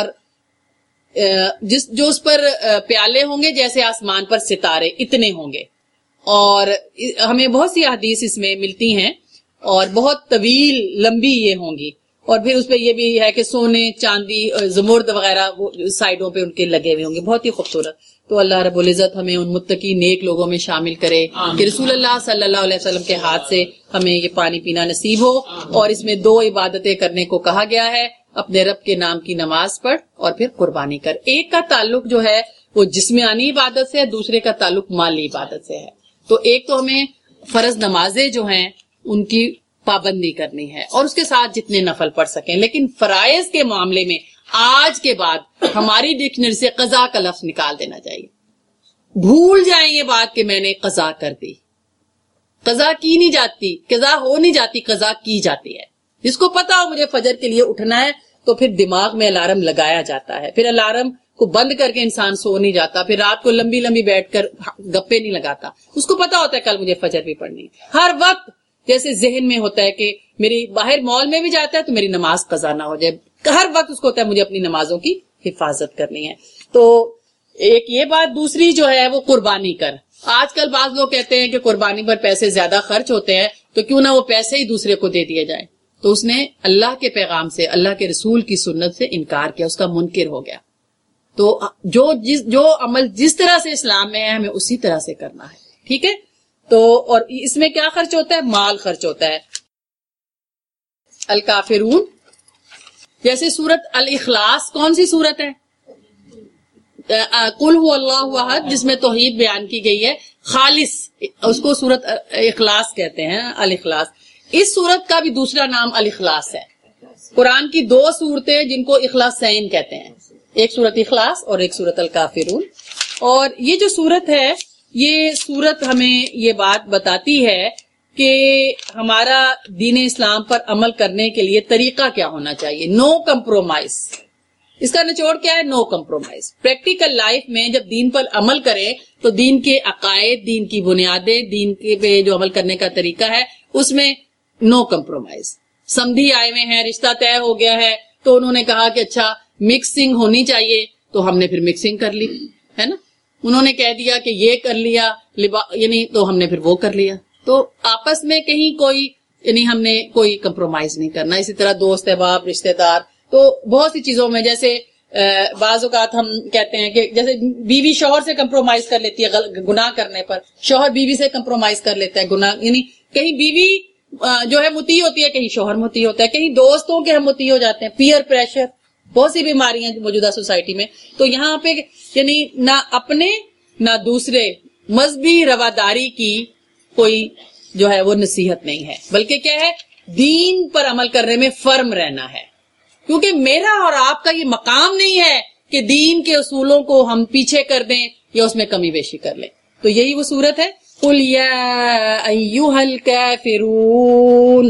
جس جو اس پر پیالے ہوں گے جیسے آسمان پر ستارے اتنے ہوں گے. اور ہمیں بہت سی احادیث اس میں ملتی ہیں, اور بہت طویل لمبی یہ ہوں گی. اور پھر اس پہ یہ بھی ہے کہ سونے, چاندی, زمرد وغیرہ وہ سائڈوں پہ ان کے لگے ہوئے ہوں گے, بہت ہی خوبصورت. تو اللہ رب العزت ہمیں ان متقی نیک لوگوں میں شامل کرے کہ رسول اللہ صلی اللہ علیہ وسلم کے ہاتھ سے ہمیں یہ پانی پینا نصیب ہو. اور اس میں دو عبادتیں کرنے کو کہا گیا ہے, اپنے رب کے نام کی نماز پڑھ اور پھر قربانی کر. ایک کا تعلق جو ہے وہ جسمانی عبادت سے ہے, دوسرے کا تعلق مالی عبادت سے ہے. تو ایک تو ہمیں فرض نمازیں جو ہیں ان کی پابندی کرنی ہے, اور اس کے ساتھ جتنے نفل پڑھ سکیں. لیکن فرائض کے معاملے میں آج کے بعد ہماری ڈکشنری سے قضا کا لفظ نکال دینا چاہیے. بھول جائیں یہ بات کہ میں نے قضا کر دی. قضا کی نہیں جاتی, قضا ہو نہیں جاتی, قضا کی جاتی ہے. جس کو پتا ہو مجھے فجر کے لیے اٹھنا ہے تو پھر دماغ میں الارم لگایا جاتا ہے, پھر الارم کو بند کر کے انسان سو نہیں جاتا, پھر رات کو لمبی لمبی بیٹھ کر گپے نہیں لگاتا. اس کو پتا ہوتا ہے کل مجھے فجر بھی پڑھنی ہے. ہر وقت جیسے ذہن میں ہوتا ہے کہ میری باہر مال میں بھی جاتا ہے تو میری نماز قضا نہ ہو جائے, ہر وقت اس کو ہوتا ہے مجھے اپنی نمازوں کی حفاظت کرنی ہے. تو ایک یہ بات. دوسری جو ہے وہ قربانی کر. آج کل بعض لوگ کہتے ہیں کہ قربانی پر پیسے زیادہ خرچ ہوتے ہیں تو کیوں نہ وہ پیسے ہی دوسرے کو دے دیے جائیں. تو اس نے اللہ کے پیغام سے, اللہ کے رسول کی سنت سے انکار کیا, اس کا منکر ہو گیا. تو جو جس جو عمل جس طرح سے اسلام میں ہے ہمیں اسی طرح سے کرنا ہے, ٹھیک ہے. تو اور اس میں کیا خرچ ہوتا ہے؟ مال خرچ ہوتا ہے. الکافرون جیسے سورت الاخلاص کون سی سورت ہے؟ قل هو اللہ احد, جس میں توحید بیان کی گئی ہے, خالص, اس کو سورت اخلاص کہتے ہیں, الاخلاص. اس سورت کا بھی دوسرا نام الاخلاص ہے. قرآن کی دو سورتیں جن کو اخلاصین کہتے ہیں, ایک سورت اخلاص اور ایک سورت الکافرون. اور یہ جو سورت ہے, یہ سورت ہمیں یہ بات بتاتی ہے کہ ہمارا دین اسلام پر عمل کرنے کے لیے طریقہ کیا ہونا چاہیے. نو کمپرومائز, اس کا نچوڑ کیا ہے؟ نو کمپرومائز. پریکٹیکل لائف میں جب دین پر عمل کرے تو دین کے عقائد، دین کی بنیادیں، دین کے پہ جو عمل کرنے کا طریقہ ہے اس میں نو کمپرومائز. سمدھی آئے ہوئے ہیں، رشتہ طے ہو گیا ہے، تو انہوں نے کہا کہ اچھا مکسنگ ہونی چاہیے، تو ہم نے پھر مکسنگ کر لی ہے نا. انہوں نے کہہ دیا کہ یہ کر لیا یعنی تو ہم نے پھر وہ کر لیا. تو آپس میں کہیں کوئی یعنی ہم نے کوئی کمپرومائز نہیں کرنا. اسی طرح دوست احباب، رشتہ دار، تو بہت سی چیزوں میں جیسے بعض اوقات ہم کہتے ہیں کہ جیسے بیوی شوہر سے کمپرومائز کر لیتی ہے گناہ کرنے پر، شوہر بیوی سے کمپرومائز کر لیتا ہے گناہ، یعنی کہیں بیوی جو ہے مطیع ہوتی ہے، کہیں شوہر مطیع ہوتا ہے، کہیں دوستوں کے ہم مطیع ہو جاتے ہیں. پیئر پریشر، بہت سی بیماریاں موجودہ سوسائٹی میں. تو یہاں پہ یعنی نہ اپنے نہ دوسرے مذہبی رواداری کی کوئی جو ہے وہ نصیحت نہیں ہے، بلکہ کیا ہے؟ دین پر عمل کرنے میں فرم رہنا ہے. کیونکہ میرا اور آپ کا یہ مقام نہیں ہے کہ دین کے اصولوں کو ہم پیچھے کر دیں یا اس میں کمی بیشی کر لیں. تو یہی وہ صورت ہے. قُلْ يَا أَيُّهَا الْكَافِرُونَ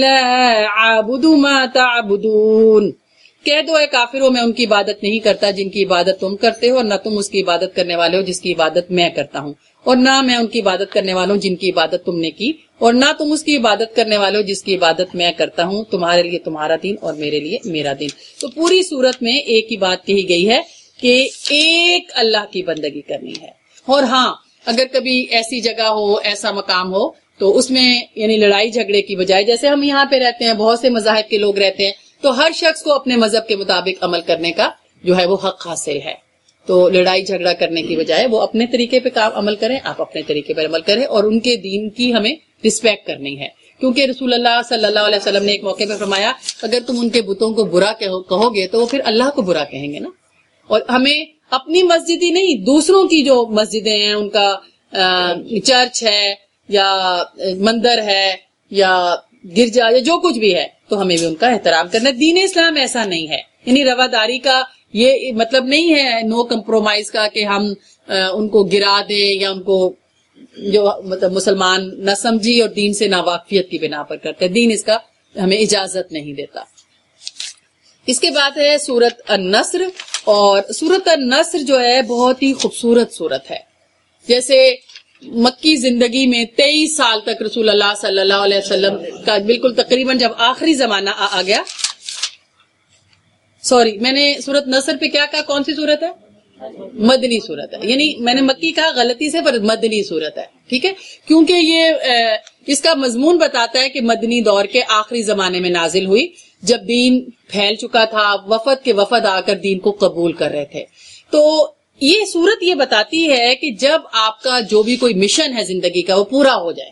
لَا أَعْبُدُ مَا تَعْبُدُونَ. کہہ دو اے کافروں، میں ان کی عبادت نہیں کرتا جن کی عبادت تم کرتے ہو، اور نہ تم اس کی عبادت کرنے والے ہو جس کی عبادت میں کرتا ہوں، اور نہ میں ان کی عبادت کرنے والوں جن کی عبادت تم نے کی، اور نہ تم اس کی عبادت کرنے والے ہو جس کی عبادت میں کرتا ہوں. تمہارے لیے تمہارا دین اور میرے لیے میرا دین. تو پوری صورت میں ایک ہی بات کہی گئی ہے کہ ایک اللہ کی بندگی کرنی ہے. اور ہاں اگر کبھی ایسی جگہ ہو، ایسا مقام ہو، تو اس میں یعنی لڑائی جھگڑے کی بجائے، جیسے ہم یہاں پہ رہتے ہیں، بہت سے مذاہب کے لوگ رہتے ہیں، تو ہر شخص کو اپنے مذہب کے مطابق عمل کرنے کا جو ہے وہ حق حاصل ہے. تو لڑائی جھگڑا کرنے کی بجائے وہ اپنے طریقے پہ کام عمل کریں، آپ اپنے طریقے پر عمل کریں، اور ان کے دین کی ہمیں رسپیکٹ کرنی ہے. کیونکہ رسول اللہ صلی اللہ علیہ وسلم نے ایک موقع پہ فرمایا اگر تم ان کے بتوں کو برا کہو گے تو وہ پھر اللہ کو برا کہیں گے نا. اور ہمیں اپنی مسجد ہی نہیں، دوسروں کی جو مسجدیں ہیں، ان کا چرچ ہے یا مندر ہے یا گرجا یا جو کچھ بھی ہے، تو ہمیں بھی ان کا احترام کرنا ہے. دین اسلام ایسا نہیں ہے. یعنی رواداری کا یہ مطلب نہیں ہے نو کمپرومائز کا کہ ہم ان کو گرا دیں یا ان کو جو مطلب مسلمان نہ سمجھی اور دین سے ناواقفیت کی بنا پر کرتے. دین اس کا ہمیں اجازت نہیں دیتا. اس کے بعد ہے سورت النصر، اور سورت النصر جو ہے بہت ہی خوبصورت سورت ہے. جیسے مکی زندگی میں تیئیس سال تک رسول اللہ صلی اللہ علیہ وسلم کا بالکل تقریباً جب آخری زمانہ آ گیا، سوری میں نے سورت نصر پہ کیا کہا؟ کون سی سورت ہے؟ مدنی سورت ہے. یعنی میں نے مکی کہا غلطی سے، پر مدنی سورت ہے. ٹھیک ہے، کیونکہ یہ اس کا مضمون بتاتا ہے کہ مدنی دور کے آخری زمانے میں نازل ہوئی، جب دین پھیل چکا تھا، وفد کے وفد آ کر دین کو قبول کر رہے تھے. تو یہ سورت یہ بتاتی ہے کہ جب آپ کا جو بھی کوئی مشن ہے زندگی کا وہ پورا ہو جائے،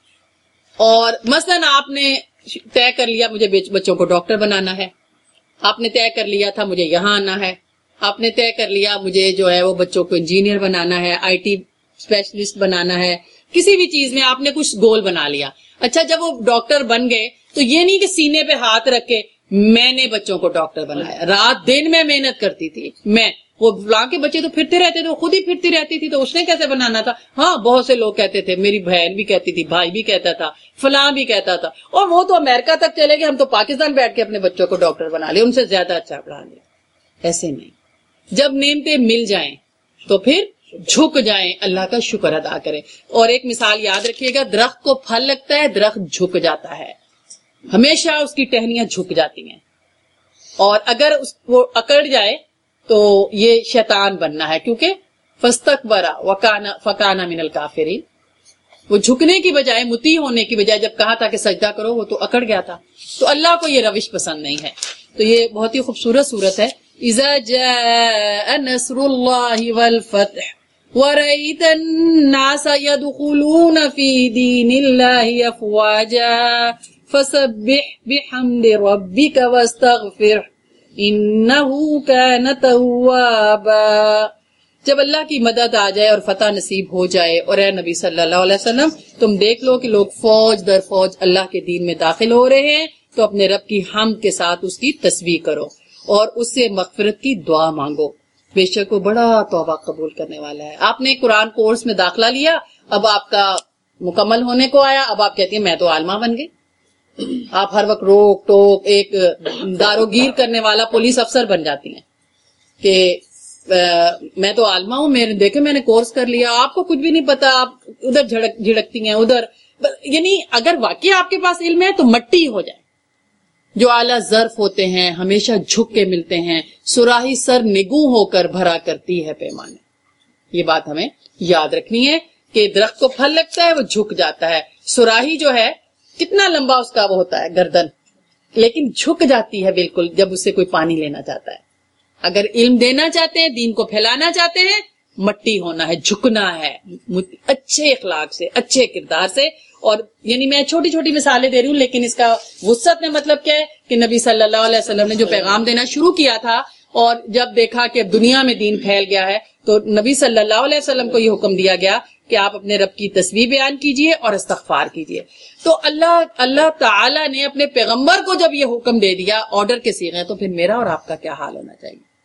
اور مثلاً آپ نے طے کر لیا مجھے بچوں کو ڈاکٹر بنانا ہے، آپ نے طے کر لیا تھا مجھے یہاں آنا ہے، آپ نے طے کر لیا مجھے جو ہے وہ بچوں کو انجینئر بنانا ہے، آئی ٹی اسپیشلسٹ بنانا ہے، کسی بھی چیز میں آپ نے کچھ گول بنا لیا. اچھا جب وہ ڈاکٹر بن گئے تو یہ نہیں کہ سینے پہ ہاتھ رکھ کے میں نے بچوں کو ڈاکٹر بنایا، رات دن میں محنت کرتی تھی میں. وہ فلاں کے بچے تو پھرتے رہتے تھے، وہ خود ہی پھرتی رہتی تھی، تو اس نے کیسے بنانا تھا؟ ہاں بہت سے لوگ کہتے تھے، میری بہن بھی کہتی تھی، بھائی بھی کہتا تھا، فلاں بھی کہتا تھا، اور وہ تو امریکہ تک چلے گئے، ہم تو پاکستان بیٹھ کے اپنے بچوں کو ڈاکٹر بنا لے، ان سے زیادہ اچھا پڑھا لیا. ایسے نہیں. جب نعمتیں مل جائیں تو پھر جھک جائیں، اللہ کا شکر ادا کریں. اور ایک مثال یاد رکھیے گا، درخت کو پھل لگتا ہے، درخت جھک جاتا ہے، ہمیشہ اس کی ٹہنیاں جھک جاتی ہیں، اور اگر اس وہ اکڑ جائے تو یہ شیطان بننا ہے. کیونکہ فاستکبر وکان فکان من الکافرین، وہ جھکنے کی بجائے، مطیع ہونے کی بجائے جب کہا تھا کہ سجدہ کرو وہ تو اکڑ گیا تھا. تو اللہ کو یہ روش پسند نہیں ہے. تو یہ بہت ہی خوبصورت صورت ہے. اذا جاء نصر اللہ والفتح ورأيت الناس يدخلون في دين الله افواجا فسبح بحمد ربك واستغفر انه كان توابا. جب اللہ کی مدد آ جائے اور فتح نصیب ہو جائے، اور اے نبی صلی اللہ علیہ وسلم تم دیکھ لو کہ لوگ فوج در فوج اللہ کے دین میں داخل ہو رہے ہیں، تو اپنے رب کی حمد کے ساتھ اس کی تسبیح کرو اور اس سے مغفرت کی دعا مانگو، بے شک وہ بڑا توبہ قبول کرنے والا ہے. آپ نے قرآن کورس میں داخلہ لیا، اب آپ کا مکمل ہونے کو آیا، اب آپ کہتی ہیں میں تو عالمہ بن گئی. آپ ہر وقت روک ٹوک ایک داروگیر کرنے والا پولیس افسر بن جاتی ہیں. کہ میں تو عالمہ ہوں، میں نے دیکھے میں نے کورس کر لیا، آپ کو کچھ بھی نہیں پتا، آپ ادھر جھڑک جھڑکتی ہیں ادھر. یعنی اگر واقعی آپ کے پاس علم ہے تو مٹی ہو جائے. جو اعلیٰ ظرف ہوتے ہیں ہمیشہ جھک کے ملتے ہیں، سراہی سر نگوں ہو کر بھرا کرتی ہے پیمانے. یہ بات ہمیں یاد رکھنی ہے کہ درخت کو پھل لگتا ہے وہ جھک جاتا ہے، سراہی جو ہے کتنا لمبا اس کا وہ ہوتا ہے گردن، لیکن جھک جاتی ہے بالکل جب اس سے کوئی پانی لینا چاہتا ہے. اگر علم دینا چاہتے ہیں، دین کو پھیلانا چاہتے ہیں، مٹی ہونا ہے، جھکنا ہے، اچھے اخلاق سے، اچھے کردار سے. اور یعنی میں چھوٹی چھوٹی مثالیں دے رہی ہوں، لیکن اس کا وسعت میں مطلب کیا ہے کہ نبی صلی اللہ علیہ وسلم نے جو پیغام دینا شروع کیا تھا اور جب دیکھا کہ دنیا میں دین پھیل گیا ہے تو نبی صلی اللہ علیہ وسلم کو یہ حکم دیا گیا کہ آپ اپنے رب کی تسبیح بیان کیجئے اور استغفار کیجئے. تو اللہ اللہ تعالی نے اپنے پیغمبر کو جب یہ حکم دے دیا آرڈر کے صیغے، تو پھر میرا اور آپ کا کیا حال ہونا چاہیے.